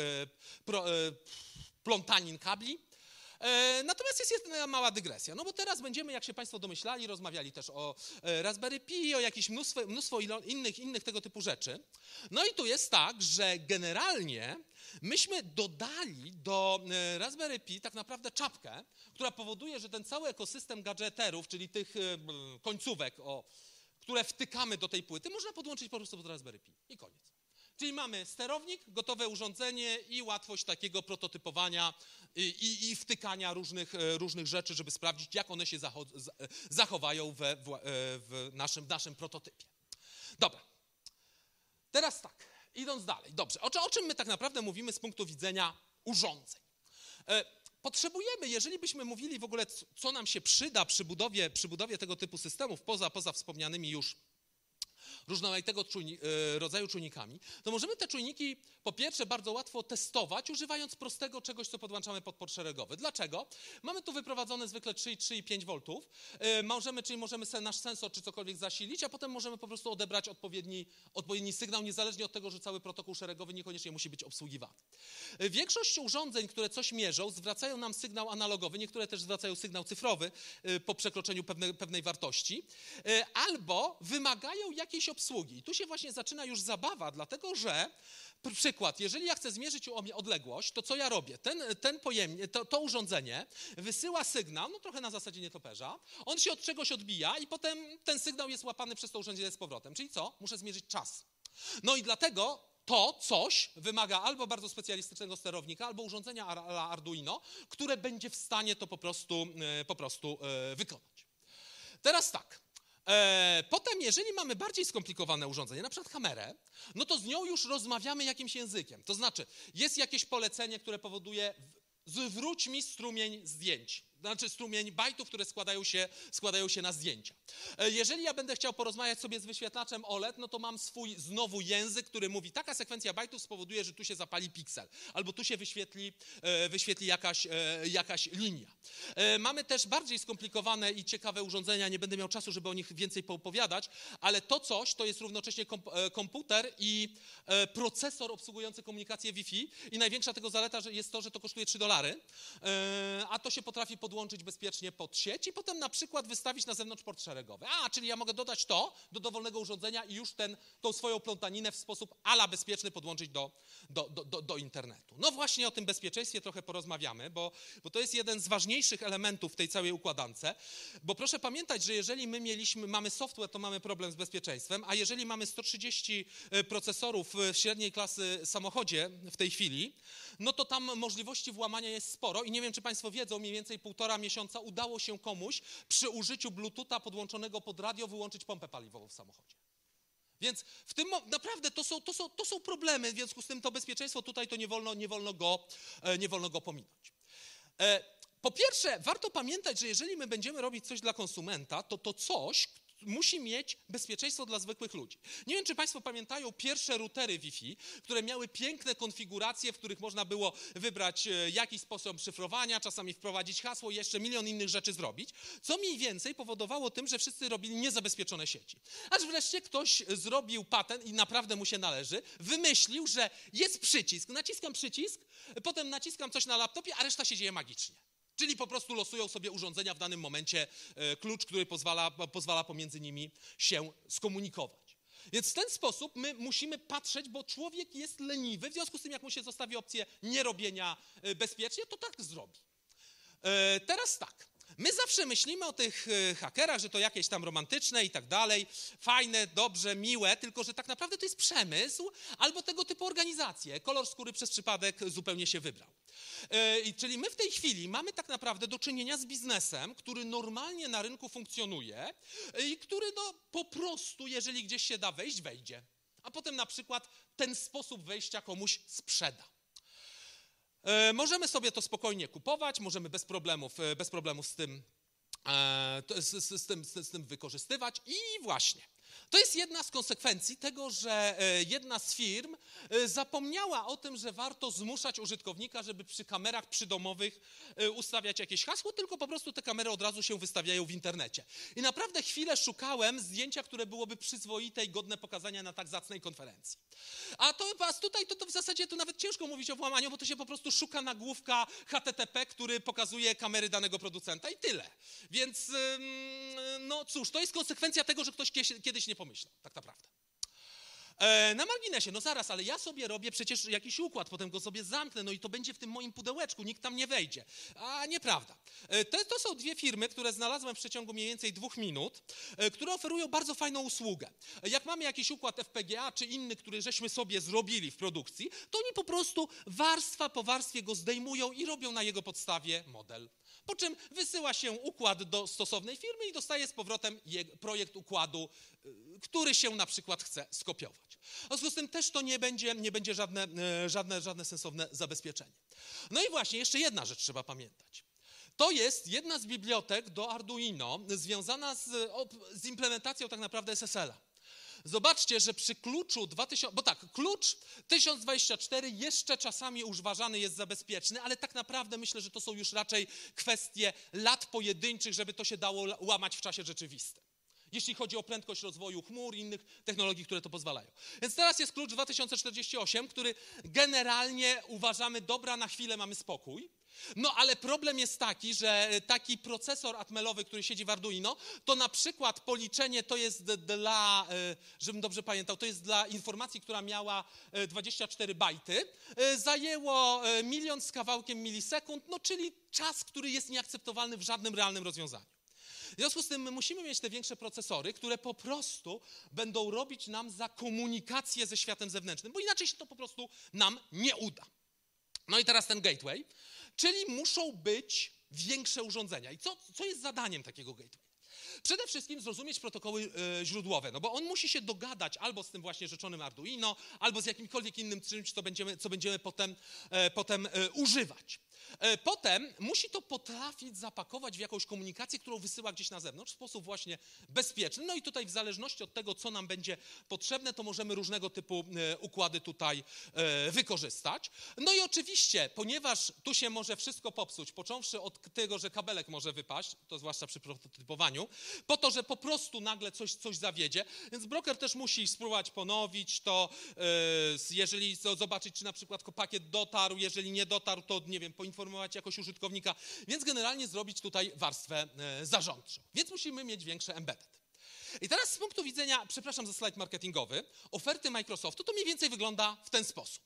plątanin kabli. Natomiast jest jedna mała dygresja, no bo teraz będziemy, jak się Państwo domyślali, rozmawiali też o Raspberry Pi, o jakieś mnóstwo innych tego typu rzeczy. No i tu jest tak, że generalnie myśmy dodali do Raspberry Pi tak naprawdę czapkę, która powoduje, że ten cały ekosystem gadżeterów, czyli tych końcówek, które wtykamy do tej płyty, można podłączyć po prostu pod Raspberry Pi i koniec. Czyli mamy sterownik, gotowe urządzenie i łatwość takiego prototypowania i wtykania różnych rzeczy, żeby sprawdzić, jak one się zachowają w naszym prototypie. Dobra, teraz tak, idąc dalej. Dobrze, o czym my tak naprawdę mówimy z punktu widzenia urządzeń? Potrzebujemy, jeżeli byśmy mówili w ogóle, co nam się przyda przy budowie tego typu systemów, poza wspomnianymi już różnorodnego rodzaju czujnikami, to możemy te czujniki po pierwsze bardzo łatwo testować, używając prostego czegoś, co podłączamy pod port szeregowy. Dlaczego? Mamy tu wyprowadzone zwykle 3,5 V, czyli możemy nasz sensor czy cokolwiek zasilić, a potem możemy po prostu odebrać odpowiedni sygnał, niezależnie od tego, że cały protokół szeregowy niekoniecznie musi być obsługiwany. Większość urządzeń, które coś mierzą, zwracają nam sygnał analogowy, niektóre też zwracają sygnał cyfrowy po przekroczeniu pewnej wartości, albo wymagają jakiejś obsługi. I tu się właśnie zaczyna już zabawa, dlatego że przykład, jeżeli ja chcę zmierzyć odległość, to co ja robię? To urządzenie wysyła sygnał, no trochę na zasadzie nietoperza, on się od czegoś odbija i potem ten sygnał jest łapany przez to urządzenie z powrotem. Czyli co? Muszę zmierzyć czas. No i dlatego to coś wymaga albo bardzo specjalistycznego sterownika, albo urządzenia Arduino, które będzie w stanie to po prostu wykonać. Teraz tak. Potem, jeżeli mamy bardziej skomplikowane urządzenie, na przykład kamerę, no to z nią już rozmawiamy jakimś językiem. To znaczy, jest jakieś polecenie, które powoduje zwróć mi strumień zdjęć. Znaczy strumień bajtów, które składają się na zdjęcia. Jeżeli ja będę chciał porozmawiać sobie z wyświetlaczem OLED, no to mam swój znowu język, który mówi, taka sekwencja bajtów spowoduje, że tu się zapali piksel, albo tu się wyświetli jakaś linia. Mamy też bardziej skomplikowane i ciekawe urządzenia, nie będę miał czasu, żeby o nich więcej poopowiadać, ale to jest równocześnie komputer i procesor obsługujący komunikację Wi-Fi i największa tego zaleta jest to, że to kosztuje $3, a to się potrafi podłączyć bezpiecznie pod sieć i potem na przykład wystawić na zewnątrz port szeregowy. Czyli ja mogę dodać to do dowolnego urządzenia i już tą swoją plątaninę w sposób ala bezpieczny podłączyć do internetu. No właśnie o tym bezpieczeństwie trochę porozmawiamy, bo to jest jeden z ważniejszych elementów w tej całej układance, bo proszę pamiętać, że jeżeli mamy software, to mamy problem z bezpieczeństwem, a jeżeli mamy 130 procesorów w średniej klasy samochodzie w tej chwili, no to tam możliwości włamania jest sporo i nie wiem, czy Państwo wiedzą, mniej więcej 1,5 miesiąca udało się komuś przy użyciu Bluetootha podłączonego pod radio wyłączyć pompę paliwową w samochodzie. Więc w tym naprawdę to są problemy, w związku z tym to bezpieczeństwo tutaj to nie wolno go pominąć. Po pierwsze, warto pamiętać, że jeżeli my będziemy robić coś dla konsumenta, to coś, musi mieć bezpieczeństwo dla zwykłych ludzi. Nie wiem, czy Państwo pamiętają pierwsze routery Wi-Fi, które miały piękne konfiguracje, w których można było wybrać jakiś sposób szyfrowania, czasami wprowadzić hasło i jeszcze milion innych rzeczy zrobić, co mniej więcej powodowało tym, że wszyscy robili niezabezpieczone sieci. Aż wreszcie ktoś zrobił patent i naprawdę mu się należy, wymyślił, że jest przycisk, naciskam przycisk, potem naciskam coś na laptopie, a reszta się dzieje magicznie. Czyli po prostu losują sobie urządzenia w danym momencie klucz, który pozwala pomiędzy nimi się skomunikować. Więc w ten sposób my musimy patrzeć, bo człowiek jest leniwy, w związku z tym jak mu się zostawi opcję nierobienia bezpiecznie, to tak zrobi. Teraz tak. My zawsze myślimy o tych hakerach, że to jakieś tam romantyczne i tak dalej, fajne, dobrze, miłe, tylko że tak naprawdę to jest przemysł albo tego typu organizacje. Kolor skóry przez przypadek zupełnie się wybrał. Czyli my w tej chwili mamy tak naprawdę do czynienia z biznesem, który normalnie na rynku funkcjonuje i który po prostu, jeżeli gdzieś się da wejść, wejdzie. A potem na przykład ten sposób wejścia komuś sprzeda. Możemy sobie to spokojnie kupować, możemy bez problemów z tym wykorzystywać i właśnie. To jest jedna z konsekwencji tego, że jedna z firm zapomniała o tym, że warto zmuszać użytkownika, żeby przy kamerach przydomowych ustawiać jakieś hasło, tylko po prostu te kamery od razu się wystawiają w internecie. I naprawdę chwilę szukałem zdjęcia, które byłoby przyzwoite i godne pokazania na tak zacnej konferencji. A tutaj to w zasadzie to nawet ciężko mówić o włamaniu, bo to się po prostu szuka nagłówka HTTP, który pokazuje kamery danego producenta i tyle. Więc no cóż, to jest konsekwencja tego, że ktoś kiedyś nie pomyślał, tak naprawdę. Na marginesie, no zaraz, ale ja sobie robię przecież jakiś układ, potem go sobie zamknę, no i to będzie w tym moim pudełeczku, nikt tam nie wejdzie. A nieprawda. To są dwie firmy, które znalazłem w przeciągu mniej więcej 2 minut, które oferują bardzo fajną usługę. Jak mamy jakiś układ FPGA czy inny, który żeśmy sobie zrobili w produkcji, to oni po prostu warstwa po warstwie go zdejmują i robią na jego podstawie model. Po czym wysyła się układ do stosownej firmy i dostaje z powrotem projekt układu, który się na przykład chce skopiować. W związku z tym też to nie będzie żadne sensowne zabezpieczenie. No i właśnie, jeszcze jedna rzecz trzeba pamiętać. To jest jedna z bibliotek do Arduino związana z implementacją tak naprawdę SSL-a. Zobaczcie, że przy kluczu 2000, bo tak, klucz 1024 jeszcze czasami uważany jest za bezpieczny, ale tak naprawdę myślę, że to są już raczej kwestie lat pojedynczych, żeby to się dało łamać w czasie rzeczywistym. Jeśli chodzi o prędkość rozwoju chmur i innych technologii, które to pozwalają. Więc teraz jest klucz 2048, który generalnie uważamy, dobra, na chwilę mamy spokój. No ale problem jest taki, że taki procesor atmelowy, który siedzi w Arduino, to na przykład policzenie to jest dla, żebym dobrze pamiętał, to jest dla informacji, która miała 24 bajty, zajęło 1 000 000 z kawałkiem milisekund, no czyli czas, który jest nieakceptowalny w żadnym realnym rozwiązaniu. W związku z tym my musimy mieć te większe procesory, które po prostu będą robić nam za komunikację ze światem zewnętrznym, bo inaczej się to po prostu nam nie uda. No i teraz ten gateway, czyli muszą być większe urządzenia. I co jest zadaniem takiego gateway? Przede wszystkim zrozumieć protokoły źródłowe, no bo on musi się dogadać albo z tym właśnie rzeczonym Arduino, albo z jakimkolwiek innym czymś, co będziemy potem używać. Potem musi to potrafić zapakować w jakąś komunikację, którą wysyła gdzieś na zewnątrz w sposób właśnie bezpieczny. No i tutaj w zależności od tego, co nam będzie potrzebne, to możemy różnego typu układy tutaj wykorzystać. No i oczywiście, ponieważ tu się może wszystko popsuć, począwszy od tego, że kabelek może wypaść, to zwłaszcza przy prototypowaniu, po to, że po prostu nagle coś zawiedzie, więc broker też musi spróbować ponowić to, jeżeli zobaczyć, czy na przykład pakiet dotarł, jeżeli nie dotarł, to nie wiem, poinformować jakoś użytkownika, więc generalnie zrobić tutaj warstwę zarządczą. Więc musimy mieć większe embedded. I teraz z punktu widzenia, przepraszam za slajd marketingowy, oferty Microsoftu to mniej więcej wygląda w ten sposób.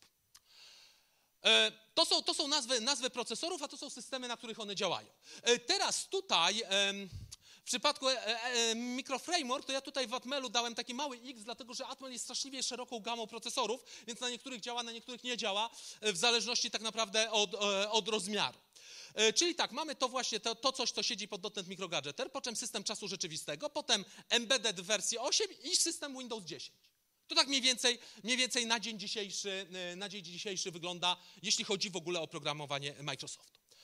To są nazwy procesorów, a to są systemy, na których one działają. Teraz tutaj w przypadku Microframework, to ja tutaj w Atmelu dałem taki mały X, dlatego że Atmel jest straszliwie szeroką gamą procesorów, więc na niektórych działa, na niektórych nie działa, w zależności tak naprawdę od rozmiaru. Czyli tak, mamy to właśnie, to coś, co siedzi pod .NET Microgadgeter, potem system czasu rzeczywistego, potem embedded w wersji 8 i system Windows 10. To tak mniej więcej na dzień dzisiejszy wygląda, jeśli chodzi w ogóle o programowanie Microsoftu.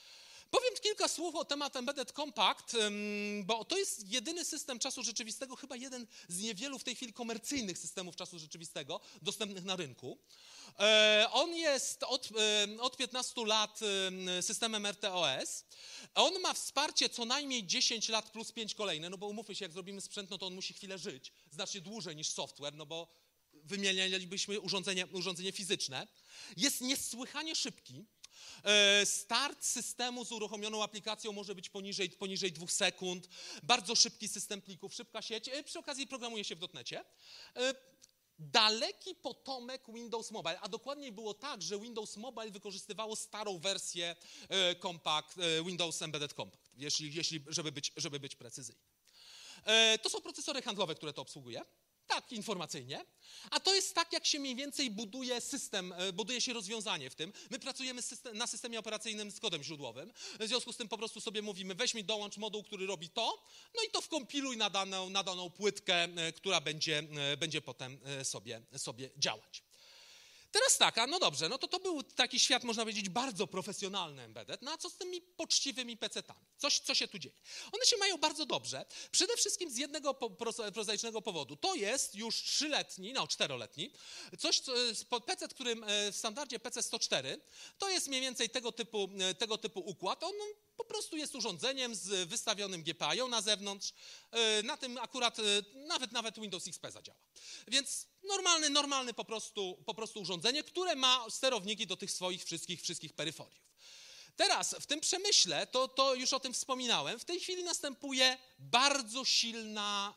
Powiem kilka słów o temat Embedded Compact, bo to jest jedyny system czasu rzeczywistego, chyba jeden z niewielu w tej chwili komercyjnych systemów czasu rzeczywistego dostępnych na rynku. On jest od 15 lat systemem RTOS. On ma wsparcie co najmniej 10 lat plus 5 kolejne, no bo umówmy się, jak zrobimy sprzęt, no to on musi chwilę żyć, znacznie dłużej niż software, no bo wymienialibyśmy urządzenie fizyczne. Jest niesłychanie szybki. Start systemu z uruchomioną aplikacją może być poniżej 2 sekund. Bardzo szybki system plików, szybka sieć. Przy okazji programuje się w dotnecie. Daleki potomek Windows Mobile, a dokładniej było tak, że Windows Mobile wykorzystywało starą wersję Windows Embedded Compact, żeby być precyzyjny. To są procesory handlowe, które to obsługuje. Tak, informacyjnie. A to jest tak, jak się mniej więcej buduje się rozwiązanie w tym. My pracujemy na systemie operacyjnym z kodem źródłowym. W związku z tym po prostu sobie mówimy, weź mi dołącz moduł, który robi to, no i to wkompiluj na daną płytkę, która będzie potem sobie działać. Teraz tak, no dobrze, no to był taki świat, można powiedzieć, bardzo profesjonalny embedded, no a co z tymi poczciwymi PC-tami? Co się tu dzieje? One się mają bardzo dobrze, przede wszystkim z jednego prozaicznego powodu. To jest już 4-letni, PC, którym w standardzie PC 104, to jest mniej więcej tego typu układ. On po prostu jest urządzeniem z wystawionym GPIO na zewnątrz. Na tym akurat nawet Windows XP zadziała. Więc normalny po prostu urządzenie, które ma sterowniki do tych swoich wszystkich peryferiów. Teraz w tym przemyśle, to już o tym wspominałem, w tej chwili następuje bardzo silna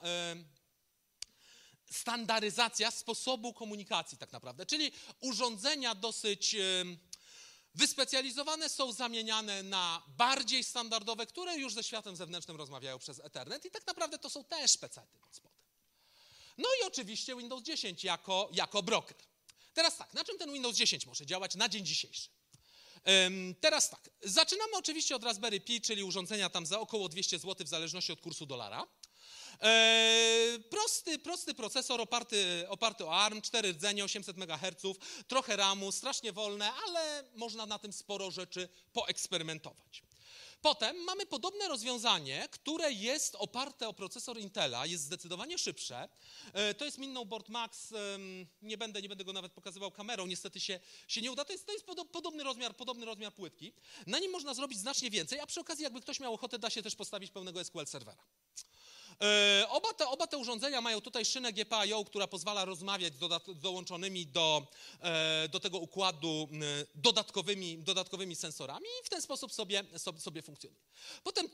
standaryzacja sposobu komunikacji tak naprawdę, czyli urządzenia dosyć wyspecjalizowane są zamieniane na bardziej standardowe, które już ze światem zewnętrznym rozmawiają przez Ethernet i tak naprawdę to są też PC-ty pod spodem. No i oczywiście Windows 10 jako broker. Teraz tak, na czym ten Windows 10 może działać na dzień dzisiejszy? Teraz tak, zaczynamy oczywiście od Raspberry Pi, czyli urządzenia tam za około 200 zł w zależności od kursu dolara. Prosty procesor oparty o ARM, 4 rdzenie, 800 MHz, trochę RAM-u, strasznie wolne, ale można na tym sporo rzeczy poeksperymentować. Potem mamy podobne rozwiązanie, które jest oparte o procesor Intela, jest zdecydowanie szybsze. To jest Minnow Board Max, nie będę go nawet pokazywał kamerą, niestety się nie uda. To jest podobny rozmiar płytki. Na nim można zrobić znacznie więcej, a przy okazji jakby ktoś miał ochotę, da się też postawić pełnego SQL serwera. Oba te urządzenia mają tutaj szynę GPIO, która pozwala rozmawiać z dołączonymi do tego układu dodatkowymi sensorami i w ten sposób sobie funkcjonuje. Potem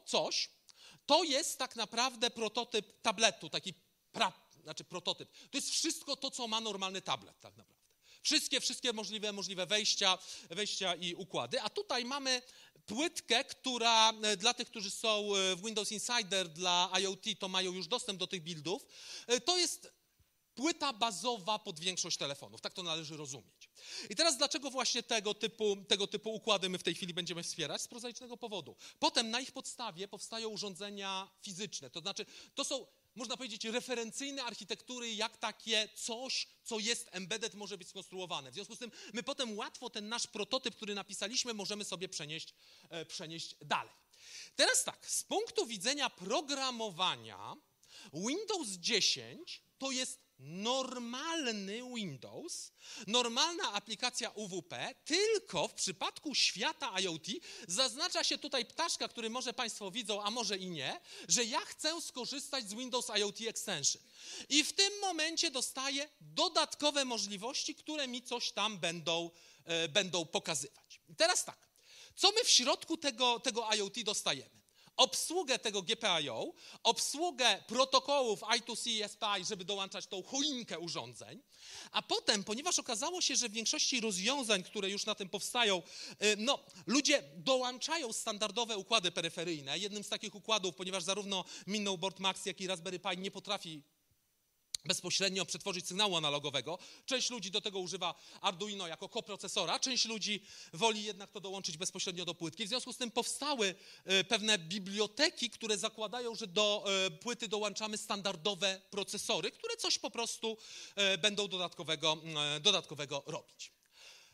to jest tak naprawdę prototyp tabletu, prototyp. To jest wszystko to, co ma normalny tablet tak naprawdę. Wszystkie możliwe wejścia i układy, a tutaj mamy płytkę, która dla tych, którzy są w Windows Insider, dla IoT, to mają już dostęp do tych buildów. To jest płyta bazowa pod większość telefonów, tak to należy rozumieć. I teraz dlaczego właśnie tego typu układy my w tej chwili będziemy wspierać? Z prozaicznego powodu. Potem na ich podstawie powstają urządzenia fizyczne, to znaczy to są, można powiedzieć, referencyjne architektury, jak takie coś, co jest embedded, może być skonstruowane. W związku z tym my potem łatwo ten nasz prototyp, który napisaliśmy, możemy sobie przenieść dalej. Teraz tak, z punktu widzenia programowania Windows 10 to jest normalny Windows, normalna aplikacja UWP, tylko w przypadku świata IoT zaznacza się tutaj ptaszka, który może Państwo widzą, a może i nie, że ja chcę skorzystać z Windows IoT Extension. I w tym momencie dostaję dodatkowe możliwości, które mi coś tam będą pokazywać. I teraz tak, co my w środku tego IoT dostajemy? Obsługę tego GPIO, obsługę protokołów I2C i SPI, żeby dołączać tą choinkę urządzeń, a potem, ponieważ okazało się, że w większości rozwiązań, które już na tym powstają, ludzie dołączają standardowe układy peryferyjne. Jednym z takich układów, ponieważ zarówno Minnow Board Max, jak i Raspberry Pi nie potrafi bezpośrednio przetworzyć sygnału analogowego. Część ludzi do tego używa Arduino jako koprocesora, część ludzi woli jednak to dołączyć bezpośrednio do płytki. W związku z tym powstały pewne biblioteki, które zakładają, że do płyty dołączamy standardowe procesory, które coś po prostu będą dodatkowego robić.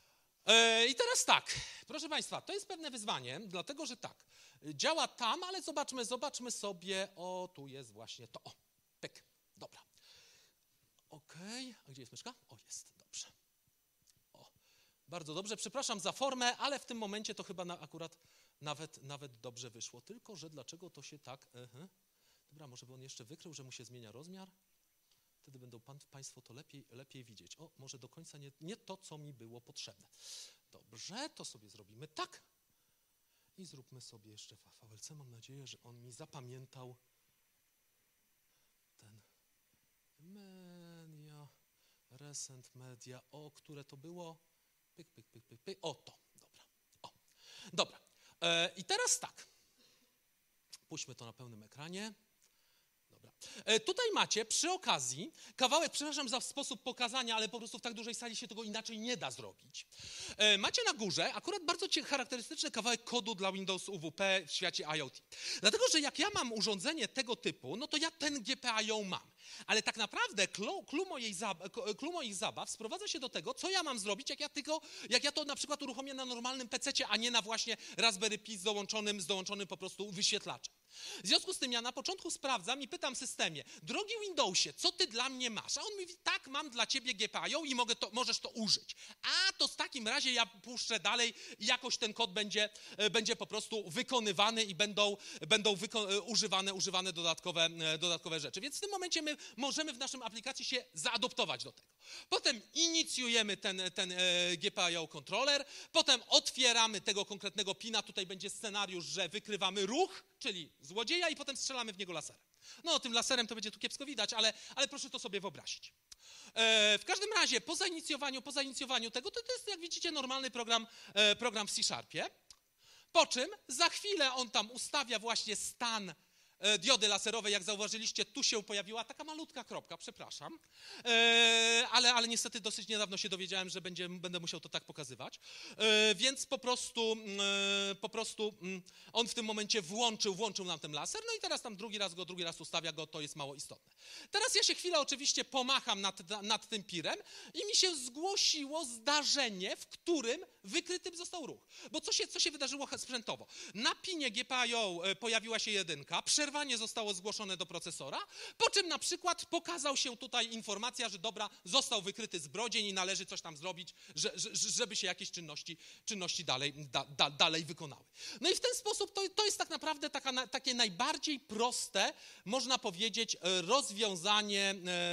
I teraz tak, proszę Państwa, to jest pewne wyzwanie, dlatego że tak, działa tam, ale zobaczmy sobie, o, tu jest właśnie to, o, pyk, dobra. Okej, a gdzie jest myszka? O, jest, dobrze. O, bardzo dobrze, przepraszam za formę, ale w tym momencie to chyba akurat nawet dobrze wyszło, tylko że dlaczego to się tak, dobra, może by on jeszcze wykrył, że mu się zmienia rozmiar? Wtedy będą Państwo to lepiej widzieć. O, może do końca nie to, co mi było potrzebne. Dobrze, to sobie zrobimy tak. I zróbmy sobie jeszcze w VLC. Mam nadzieję, że on mi zapamiętał ten media, recent media. O, które to było? Pyk, pyk, pyk, pyk, pyk. O, to. Dobra. O, dobra. I teraz tak. Puśćmy to na pełnym ekranie. Tutaj macie przy okazji kawałek, przepraszam za sposób pokazania, ale po prostu w tak dużej sali się tego inaczej nie da zrobić. Macie na górze akurat bardzo charakterystyczny kawałek kodu dla Windows UWP w świecie IoT. Dlatego, że jak ja mam urządzenie tego typu, no to ja ten GPIO mam. Ale tak naprawdę clue moich zabaw sprowadza się do tego, co ja mam zrobić, jak ja to na przykład uruchomię na normalnym PC-cie, a nie na właśnie Raspberry Pi z dołączonym po prostu wyświetlaczem. W związku z tym ja na początku sprawdzam i pytam systemie, drogi Windowsie, co ty dla mnie masz? A on mówi, tak, mam dla ciebie GPIO i możesz to użyć. A to w takim razie ja puszczę dalej i jakoś ten kod będzie po prostu wykonywany i będą używane dodatkowe rzeczy. Więc w tym momencie my możemy w naszym aplikacji się zaadoptować do tego. Potem inicjujemy ten GPIO controller, potem otwieramy tego konkretnego pina, tutaj będzie scenariusz, że wykrywamy ruch, czyli złodzieja i potem strzelamy w niego laserem. No, tym laserem to będzie tu kiepsko widać, ale proszę to sobie wyobrazić. W każdym razie, po zainicjowaniu tego, to jest, jak widzicie, normalny program w C-Sharpie, po czym za chwilę on tam ustawia właśnie stan diody laserowej, jak zauważyliście, tu się pojawiła taka malutka kropka, przepraszam, ale niestety dosyć niedawno się dowiedziałem, że będę musiał to tak pokazywać, więc po prostu on w tym momencie włączył nam ten laser, no i teraz tam drugi raz ustawia go, to jest mało istotne. Teraz ja się chwilę oczywiście pomacham nad tym pirem i mi się zgłosiło zdarzenie, w którym wykrytym został ruch. Bo co się wydarzyło sprzętowo? Na pinie GPIO pojawiła się 1, przerwanie zostało zgłoszone do procesora, po czym na przykład pokazał się tutaj informacja, że dobra, został wykryty zbrodzień i należy coś tam zrobić, żeby się jakieś czynności dalej wykonały. No i w ten sposób to jest tak naprawdę takie najbardziej proste, można powiedzieć, rozwiązanie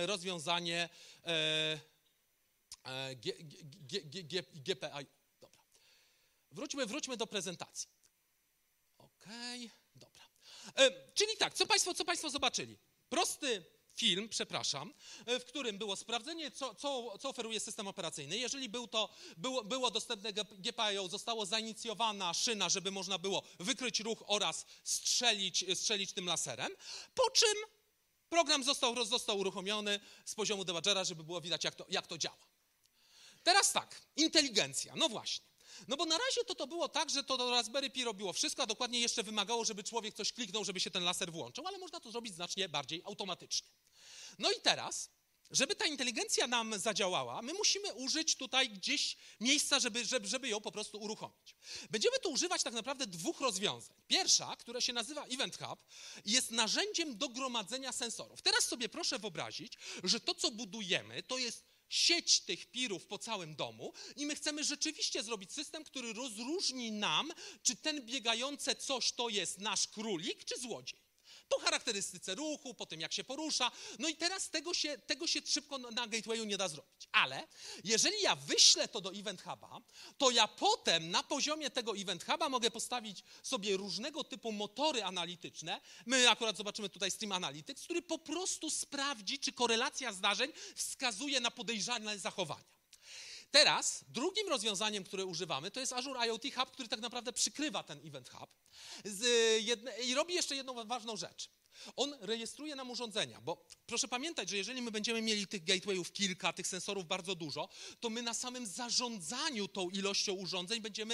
GPIO. Dobra. Wróćmy do prezentacji. Okej, dobra. Czyli tak, co Państwo zobaczyli? Prosty film, w którym było sprawdzenie, co oferuje system operacyjny. Jeżeli było dostępne GPIO, zostało zainicjowana szyna, żeby można było wykryć ruch oraz strzelić tym laserem, po czym program został uruchomiony z poziomu debugera, żeby było widać, jak to działa. Teraz tak, inteligencja, no właśnie. No bo na razie to było tak, że to Raspberry Pi robiło wszystko, a dokładnie jeszcze wymagało, żeby człowiek coś kliknął, żeby się ten laser włączył, ale można to zrobić znacznie bardziej automatycznie. No i teraz, żeby ta inteligencja nam zadziałała, my musimy użyć tutaj gdzieś miejsca, żeby ją po prostu uruchomić. Będziemy tu używać tak naprawdę 2 rozwiązań. Pierwsza, która się nazywa Event Hub, jest narzędziem do gromadzenia sensorów. Teraz sobie proszę wyobrazić, że to, co budujemy, to jest sieć tych pirów po całym domu i my chcemy rzeczywiście zrobić system, który rozróżni nam, czy ten biegające coś to jest nasz królik, czy złodziej. Po charakterystyce ruchu, po tym jak się porusza. No i teraz tego się szybko na gatewayu nie da zrobić. Ale jeżeli ja wyślę to do Event Huba, to ja potem na poziomie tego Event Huba mogę postawić sobie różnego typu motory analityczne. My akurat zobaczymy tutaj Stream Analytics, który po prostu sprawdzi, czy korelacja zdarzeń wskazuje na podejrzane zachowania. Teraz drugim rozwiązaniem, które używamy, to jest Azure IoT Hub, który tak naprawdę przykrywa ten Event Hub i robi jeszcze jedną ważną rzecz. On rejestruje nam urządzenia, bo proszę pamiętać, że jeżeli my będziemy mieli tych gatewayów kilka, tych sensorów bardzo dużo, to my na samym zarządzaniu tą ilością urządzeń będziemy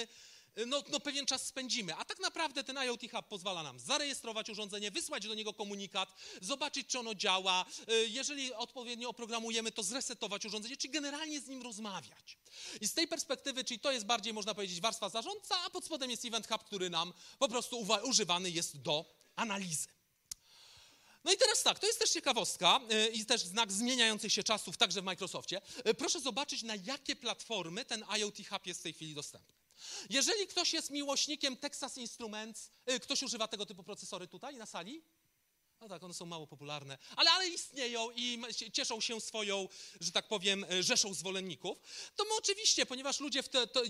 pewien czas spędzimy. A tak naprawdę ten IoT Hub pozwala nam zarejestrować urządzenie, wysłać do niego komunikat, zobaczyć, czy ono działa. Jeżeli odpowiednio oprogramujemy, to zresetować urządzenie, czy generalnie z nim rozmawiać. I z tej perspektywy, czyli to jest bardziej, można powiedzieć, warstwa zarządca, a pod spodem jest Event Hub, który nam po prostu używany jest do analizy. No i teraz tak, to jest też ciekawostka i też znak zmieniających się czasów także w Microsoftie. Proszę zobaczyć, na jakie platformy ten IoT Hub jest w tej chwili dostępny. Jeżeli ktoś jest miłośnikiem Texas Instruments, ktoś używa tego typu procesory tutaj na sali? No tak, one są mało popularne, ale istnieją i cieszą się swoją, że tak powiem, rzeszą zwolenników. To my oczywiście, ponieważ ludzie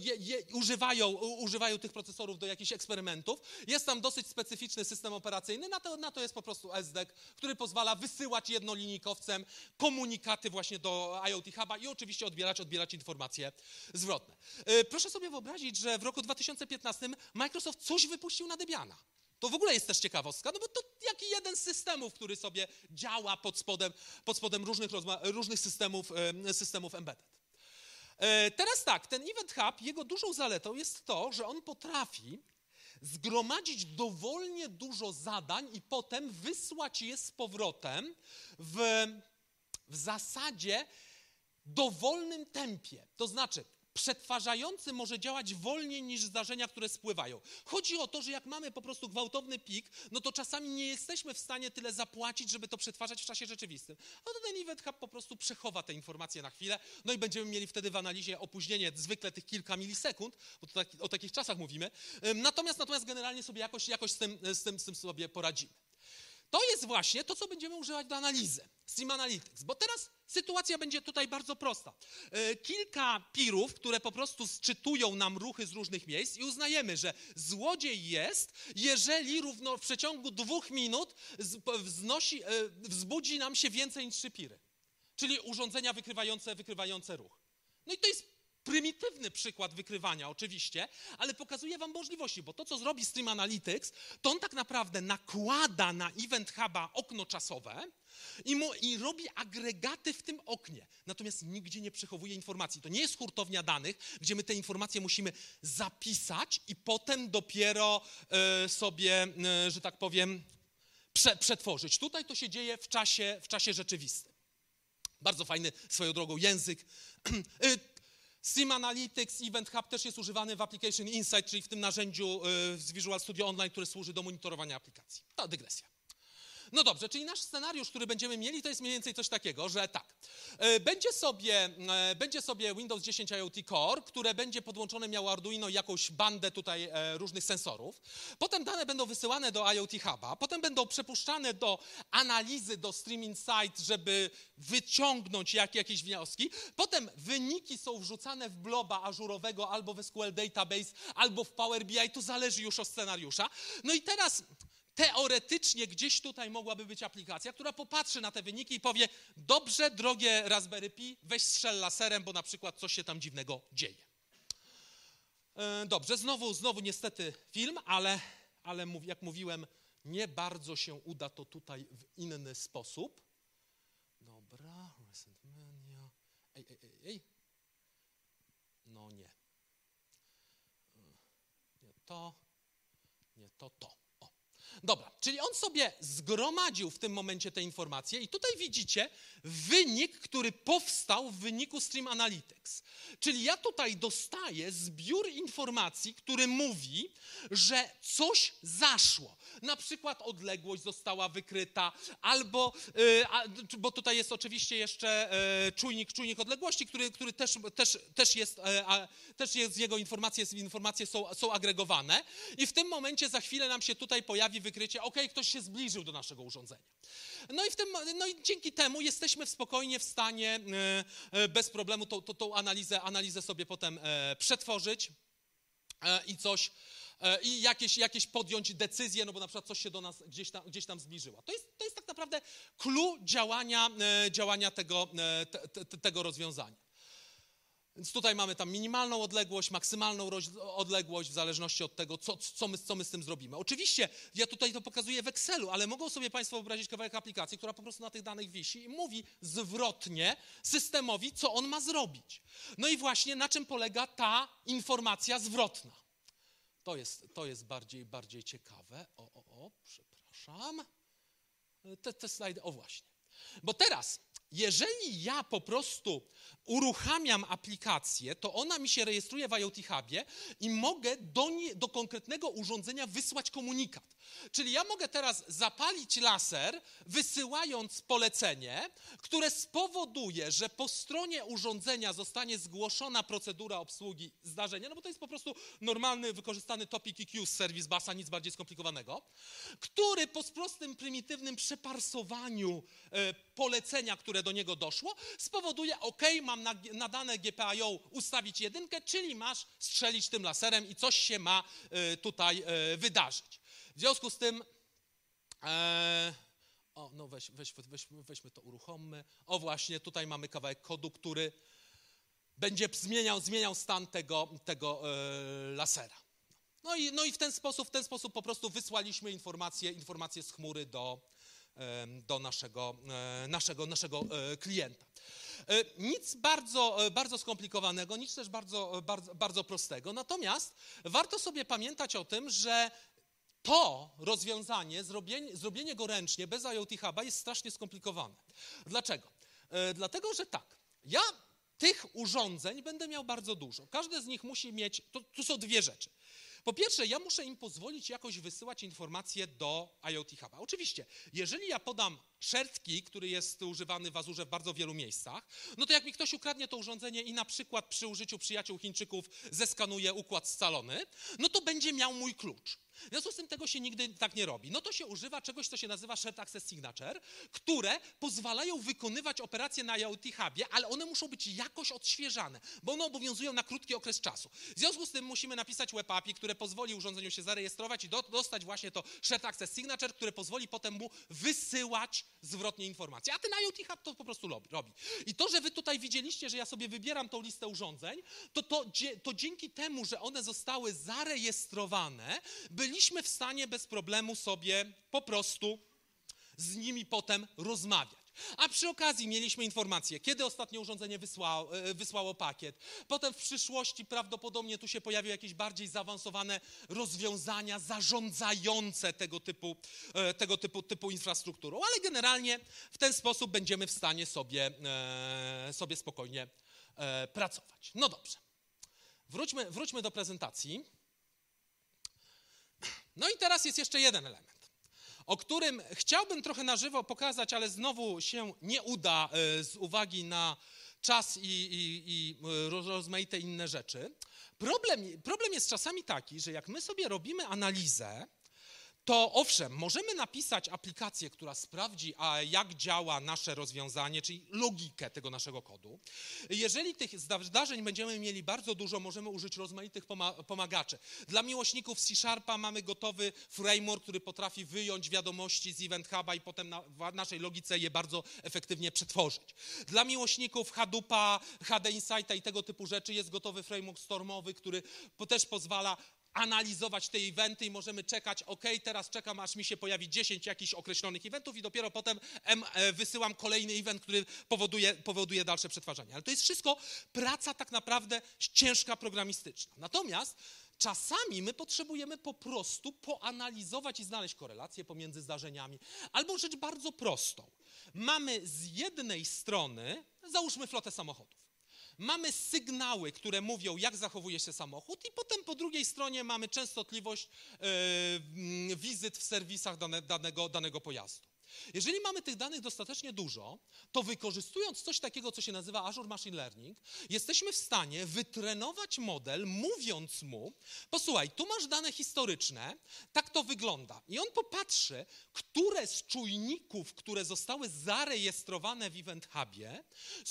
używają tych procesorów do jakichś eksperymentów, jest tam dosyć specyficzny system operacyjny, na to jest po prostu SDEC, który pozwala wysyłać jednolinijkowcem komunikaty właśnie do IoT Huba i oczywiście odbierać informacje zwrotne. Proszę sobie wyobrazić, że w roku 2015 Microsoft coś wypuścił na Debiana. To w ogóle jest też ciekawostka, no bo to jak jeden z systemów, który sobie działa pod spodem różnych systemów embedded. Teraz tak, ten Event Hub, jego dużą zaletą jest to, że on potrafi zgromadzić dowolnie dużo zadań i potem wysłać je z powrotem w zasadzie dowolnym tempie. To znaczy, przetwarzający może działać wolniej niż zdarzenia, które spływają. Chodzi o to, że jak mamy po prostu gwałtowny pik, no to czasami nie jesteśmy w stanie tyle zapłacić, żeby to przetwarzać w czasie rzeczywistym. No to ten Event Hub po prostu przechowa te informacje na chwilę, no i będziemy mieli wtedy w analizie opóźnienie zwykle tych kilka milisekund, bo to o takich czasach mówimy, natomiast generalnie sobie jakoś z tym sobie poradzimy. To jest właśnie to, co będziemy używać do analizy, Stream Analytics, bo teraz sytuacja będzie tutaj bardzo prosta. Kilka pirów, które po prostu sczytują nam ruchy z różnych miejsc i uznajemy, że złodziej jest, jeżeli w przeciągu 2 minut wzbudzi nam się więcej niż 3 piry, czyli urządzenia wykrywające ruch. No i to jest prymitywny przykład wykrywania oczywiście, ale pokazuje wam możliwości, bo to, co zrobi Stream Analytics, to on tak naprawdę nakłada na Event Huba okno czasowe i robi agregaty w tym oknie, natomiast nigdzie nie przechowuje informacji. To nie jest hurtownia danych, gdzie my te informacje musimy zapisać i potem dopiero sobie, że tak powiem, przetworzyć. Tutaj to się dzieje w czasie rzeczywistym. Bardzo fajny swoją drogą język. Stream Analytics, Event Hub też jest używany w Application Insight, czyli w tym narzędziu z Visual Studio Online, które służy do monitorowania aplikacji. To dygresja. No dobrze, czyli nasz scenariusz, który będziemy mieli, to jest mniej więcej coś takiego, że tak, będzie sobie Windows 10 IoT Core, które będzie podłączone, miało Arduino i jakąś bandę tutaj różnych sensorów. Potem dane będą wysyłane do IoT Huba, potem będą przepuszczane do analizy, do Stream Insight, żeby wyciągnąć jakieś wnioski. Potem wyniki są wrzucane w bloba ażurowego albo w SQL Database, albo w Power BI, to zależy już od scenariusza. No i teraz teoretycznie gdzieś tutaj mogłaby być aplikacja, która popatrzy na te wyniki i powie: dobrze, drogie Raspberry Pi, weź strzel laserem, bo na przykład coś się tam dziwnego dzieje. Dobrze, znowu niestety film, ale jak mówiłem, nie bardzo się uda to tutaj w inny sposób. Dobra, recent menu. Ej. No nie. Nie to. Dobra, czyli on sobie zgromadził w tym momencie te informacje i tutaj widzicie wynik, który powstał w wyniku Stream Analytics. Czyli ja tutaj dostaję zbiór informacji, który mówi, że coś zaszło. Na przykład odległość została wykryta, albo, bo tutaj jest oczywiście jeszcze czujnik odległości, który też jest jego informacje są agregowane i w tym momencie za chwilę nam się tutaj pojawi wykrycie: ok, ktoś się zbliżył do naszego urządzenia. No i dzięki temu jesteśmy spokojnie w stanie bez problemu tą analizę sobie potem przetworzyć i jakieś podjąć decyzje, no bo na przykład coś się do nas gdzieś tam zbliżyło. To jest tak naprawdę clue działania tego rozwiązania. Więc tutaj mamy tam minimalną odległość, maksymalną odległość w zależności od tego, co my z tym zrobimy. Oczywiście ja tutaj to pokazuję w Excelu, ale mogą sobie Państwo wyobrazić kawałek aplikacji, która po prostu na tych danych wisi i mówi zwrotnie systemowi, co on ma zrobić. No i właśnie na czym polega ta informacja zwrotna. To jest bardziej ciekawe. Przepraszam. Te slajdy, właśnie. Bo teraz, jeżeli ja po prostu uruchamiam aplikację, to ona mi się rejestruje w IoT Hubie i mogę do konkretnego urządzenia wysłać komunikat. Czyli ja mogę teraz zapalić laser, wysyłając polecenie, które spowoduje, że po stronie urządzenia zostanie zgłoszona procedura obsługi zdarzenia, no bo to jest po prostu normalny, wykorzystany topic EQ z Service Busa, nic bardziej skomplikowanego, który po prostym, prymitywnym przeparsowaniu polecenia, które do niego doszło, spowoduje, mam na dane GPIO ustawić 1, czyli masz strzelić tym laserem i coś się ma tutaj wydarzyć. W związku z tym, weźmy to, uruchommy. Właśnie, tutaj mamy kawałek kodu, który będzie zmieniał stan tego lasera. No i w ten sposób po prostu wysłaliśmy informację z chmury do naszego klienta. Nic bardzo skomplikowanego, nic też bardzo prostego. Natomiast warto sobie pamiętać o tym, że to rozwiązanie, zrobienie go ręcznie, bez IoT Huba jest strasznie skomplikowane. Dlaczego? Dlatego, że tak, ja tych urządzeń będę miał bardzo dużo. Każde z nich musi mieć, tu są dwie rzeczy. Po pierwsze, ja muszę im pozwolić jakoś wysyłać informacje do IoT Huba. Oczywiście, jeżeli ja podam shared key, który jest używany w Azurze w bardzo wielu miejscach, no to jak mi ktoś ukradnie to urządzenie i na przykład przy użyciu przyjaciół Chińczyków zeskanuje układ scalony, no to będzie miał mój klucz. W związku z tym tego się nigdy tak nie robi. No to się używa czegoś, co się nazywa Shared Access Signature, które pozwalają wykonywać operacje na IoT Hubie, ale one muszą być jakoś odświeżane, bo one obowiązują na krótki okres czasu. W związku z tym musimy napisać web API, które pozwoli urządzeniu się zarejestrować i dostać właśnie to Shared Access Signature, które pozwoli potem mu wysyłać zwrotnie informacje. A ten IoT Hub to po prostu robi. I to, że wy tutaj widzieliście, że ja sobie wybieram tą listę urządzeń, to dzięki temu, że one zostały zarejestrowane, byliśmy w stanie bez problemu sobie po prostu z nimi potem rozmawiać. A przy okazji mieliśmy informację, kiedy ostatnie urządzenie wysłało pakiet. Potem w przyszłości prawdopodobnie tu się pojawią jakieś bardziej zaawansowane rozwiązania zarządzające tego typu infrastrukturą. Ale generalnie w ten sposób będziemy w stanie sobie spokojnie pracować. No dobrze. Wróćmy do prezentacji. No i teraz jest jeszcze jeden element, o którym chciałbym trochę na żywo pokazać, ale znowu się nie uda z uwagi na czas i rozmaite inne rzeczy. Problem jest czasami taki, że jak my sobie robimy analizę, to owszem, możemy napisać aplikację, która sprawdzi, jak działa nasze rozwiązanie, czyli logikę tego naszego kodu. Jeżeli tych zdarzeń będziemy mieli bardzo dużo, możemy użyć rozmaitych pomagaczy. Dla miłośników C# mamy gotowy framework, który potrafi wyjąć wiadomości z Event Huba i potem w naszej logice je bardzo efektywnie przetworzyć. Dla miłośników Hadoopa, HD Insighta i tego typu rzeczy jest gotowy framework stormowy, który też pozwala analizować te eventy i możemy czekać, teraz czekam, aż mi się pojawi 10 jakichś określonych eventów i dopiero potem wysyłam kolejny event, który powoduje dalsze przetwarzanie. Ale to jest wszystko praca tak naprawdę ciężka programistyczna. Natomiast czasami my potrzebujemy po prostu poanalizować i znaleźć korelacje pomiędzy zdarzeniami. Albo rzecz bardzo prostą. Mamy z jednej strony, załóżmy flotę samochodów. Mamy sygnały, które mówią, jak zachowuje się samochód i potem po drugiej stronie mamy częstotliwość wizyt w serwisach danego pojazdu. Jeżeli mamy tych danych dostatecznie dużo, to wykorzystując coś takiego, co się nazywa Azure Machine Learning, jesteśmy w stanie wytrenować model, mówiąc mu, posłuchaj, tu masz dane historyczne, tak to wygląda. I on popatrzy, które z czujników, które zostały zarejestrowane w Event Hubie,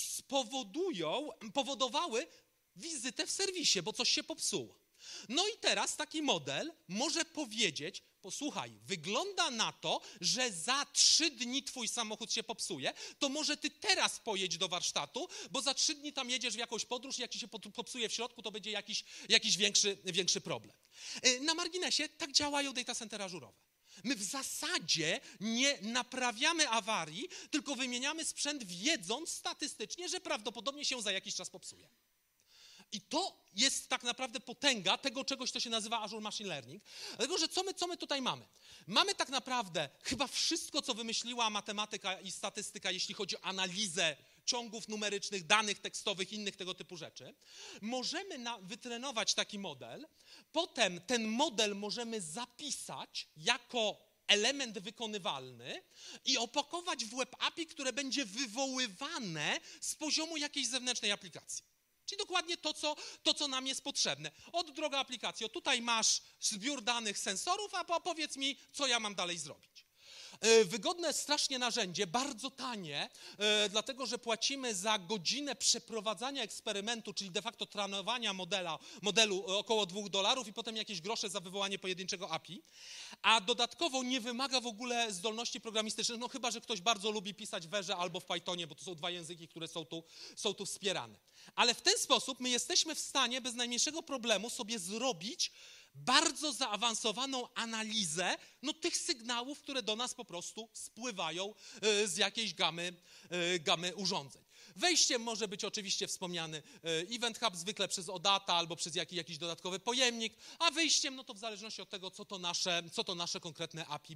powodowały wizytę w serwisie, bo coś się popsuło. No i teraz taki model może powiedzieć, posłuchaj, wygląda na to, że za 3 dni twój samochód się popsuje, to może ty teraz pojedź do warsztatu, bo za 3 dni tam jedziesz w jakąś podróż i jak ci się popsuje w środku, to będzie jakiś większy problem. Na marginesie tak działają data centera ażurowe. My w zasadzie nie naprawiamy awarii, tylko wymieniamy sprzęt, wiedząc statystycznie, że prawdopodobnie się za jakiś czas popsuje. I to jest tak naprawdę potęga tego czegoś, co się nazywa Azure Machine Learning. Dlatego, że co my tutaj mamy? Mamy tak naprawdę chyba wszystko, co wymyśliła matematyka i statystyka, jeśli chodzi o analizę ciągów numerycznych, danych tekstowych, innych tego typu rzeczy. Możemy wytrenować taki model, potem ten model możemy zapisać jako element wykonywalny i opakować w Web API, które będzie wywoływane z poziomu jakiejś zewnętrznej aplikacji. Czyli dokładnie to, co nam jest potrzebne. Droga aplikacja, tutaj masz zbiór danych sensorów, a powiedz mi, co ja mam dalej zrobić. Wygodne strasznie narzędzie, bardzo tanie, dlatego że płacimy za godzinę przeprowadzania eksperymentu, czyli de facto trenowania modelu około $2 i potem jakieś grosze za wywołanie pojedynczego API, a dodatkowo nie wymaga w ogóle zdolności programistycznych, no chyba że ktoś bardzo lubi pisać w Erze albo w Pythonie, bo to są 2 języki, które są tu wspierane. Ale w ten sposób my jesteśmy w stanie bez najmniejszego problemu sobie zrobić bardzo zaawansowaną analizę tych sygnałów, które do nas po prostu spływają z jakiejś gamy urządzeń. Wejściem może być oczywiście wspomniany Event Hub, zwykle przez OData albo przez jakiś dodatkowy pojemnik, a wyjściem to w zależności od tego, co to nasze konkretne API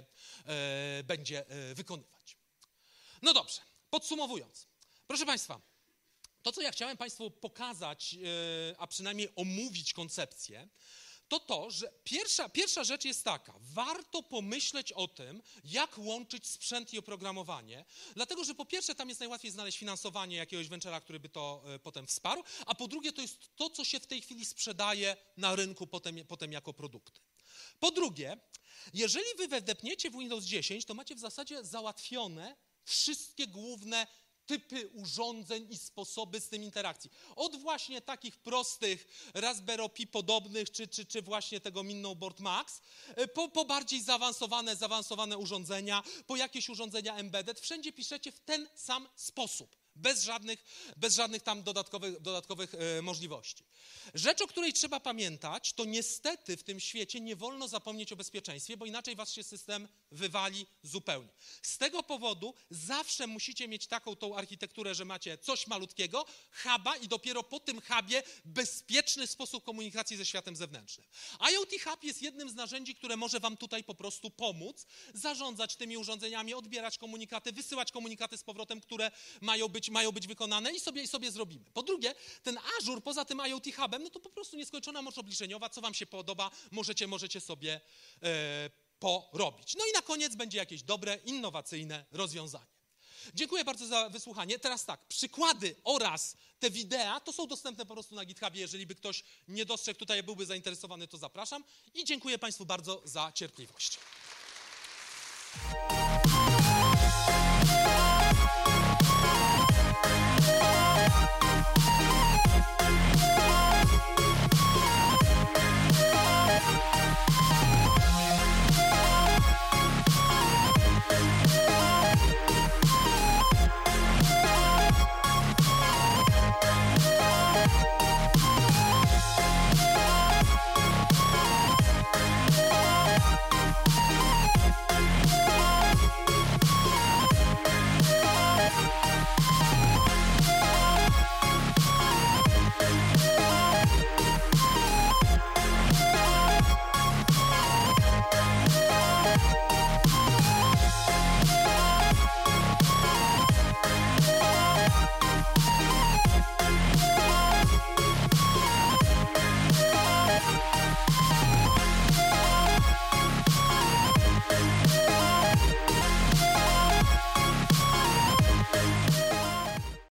będzie wykonywać. No dobrze, podsumowując. Proszę Państwa, to, co ja chciałem Państwu pokazać, a przynajmniej omówić koncepcję, to, że pierwsza rzecz jest taka, warto pomyśleć o tym, jak łączyć sprzęt i oprogramowanie, dlatego, że po pierwsze tam jest najłatwiej znaleźć finansowanie jakiegoś venture'a, który by to potem wsparł, a po drugie to jest to, co się w tej chwili sprzedaje na rynku potem jako produkty. Po drugie, jeżeli wy wdepniecie w Windows 10, to macie w zasadzie załatwione wszystkie główne typy urządzeń i sposoby z tym interakcji. Od właśnie takich prostych Raspberry Pi podobnych, czy właśnie tego Minnow Board Max, po bardziej zaawansowane urządzenia, po jakieś urządzenia embedded. Wszędzie piszecie w ten sam sposób, bez żadnych tam dodatkowych możliwości. Rzecz, o której trzeba pamiętać, to niestety w tym świecie nie wolno zapomnieć o bezpieczeństwie, bo inaczej wasz się system wywali zupełnie. Z tego powodu zawsze musicie mieć tą architekturę, że macie coś malutkiego, huba i dopiero po tym hubie bezpieczny sposób komunikacji ze światem zewnętrznym. IoT Hub jest jednym z narzędzi, które może wam tutaj po prostu pomóc zarządzać tymi urządzeniami, odbierać komunikaty, wysyłać komunikaty z powrotem, które mają być wykonane i sobie zrobimy. Po drugie, ten Azure poza tym IoT Hubem, to po prostu nieskończona moc obliczeniowa, co wam się podoba, możecie sobie porobić. No i na koniec będzie jakieś dobre, innowacyjne rozwiązanie. Dziękuję bardzo za wysłuchanie. Teraz tak, przykłady oraz te wideo to są dostępne po prostu na GitHubie. Jeżeli by ktoś nie dostrzegł tutaj, byłby zainteresowany, to zapraszam. I dziękuję Państwu bardzo za cierpliwość.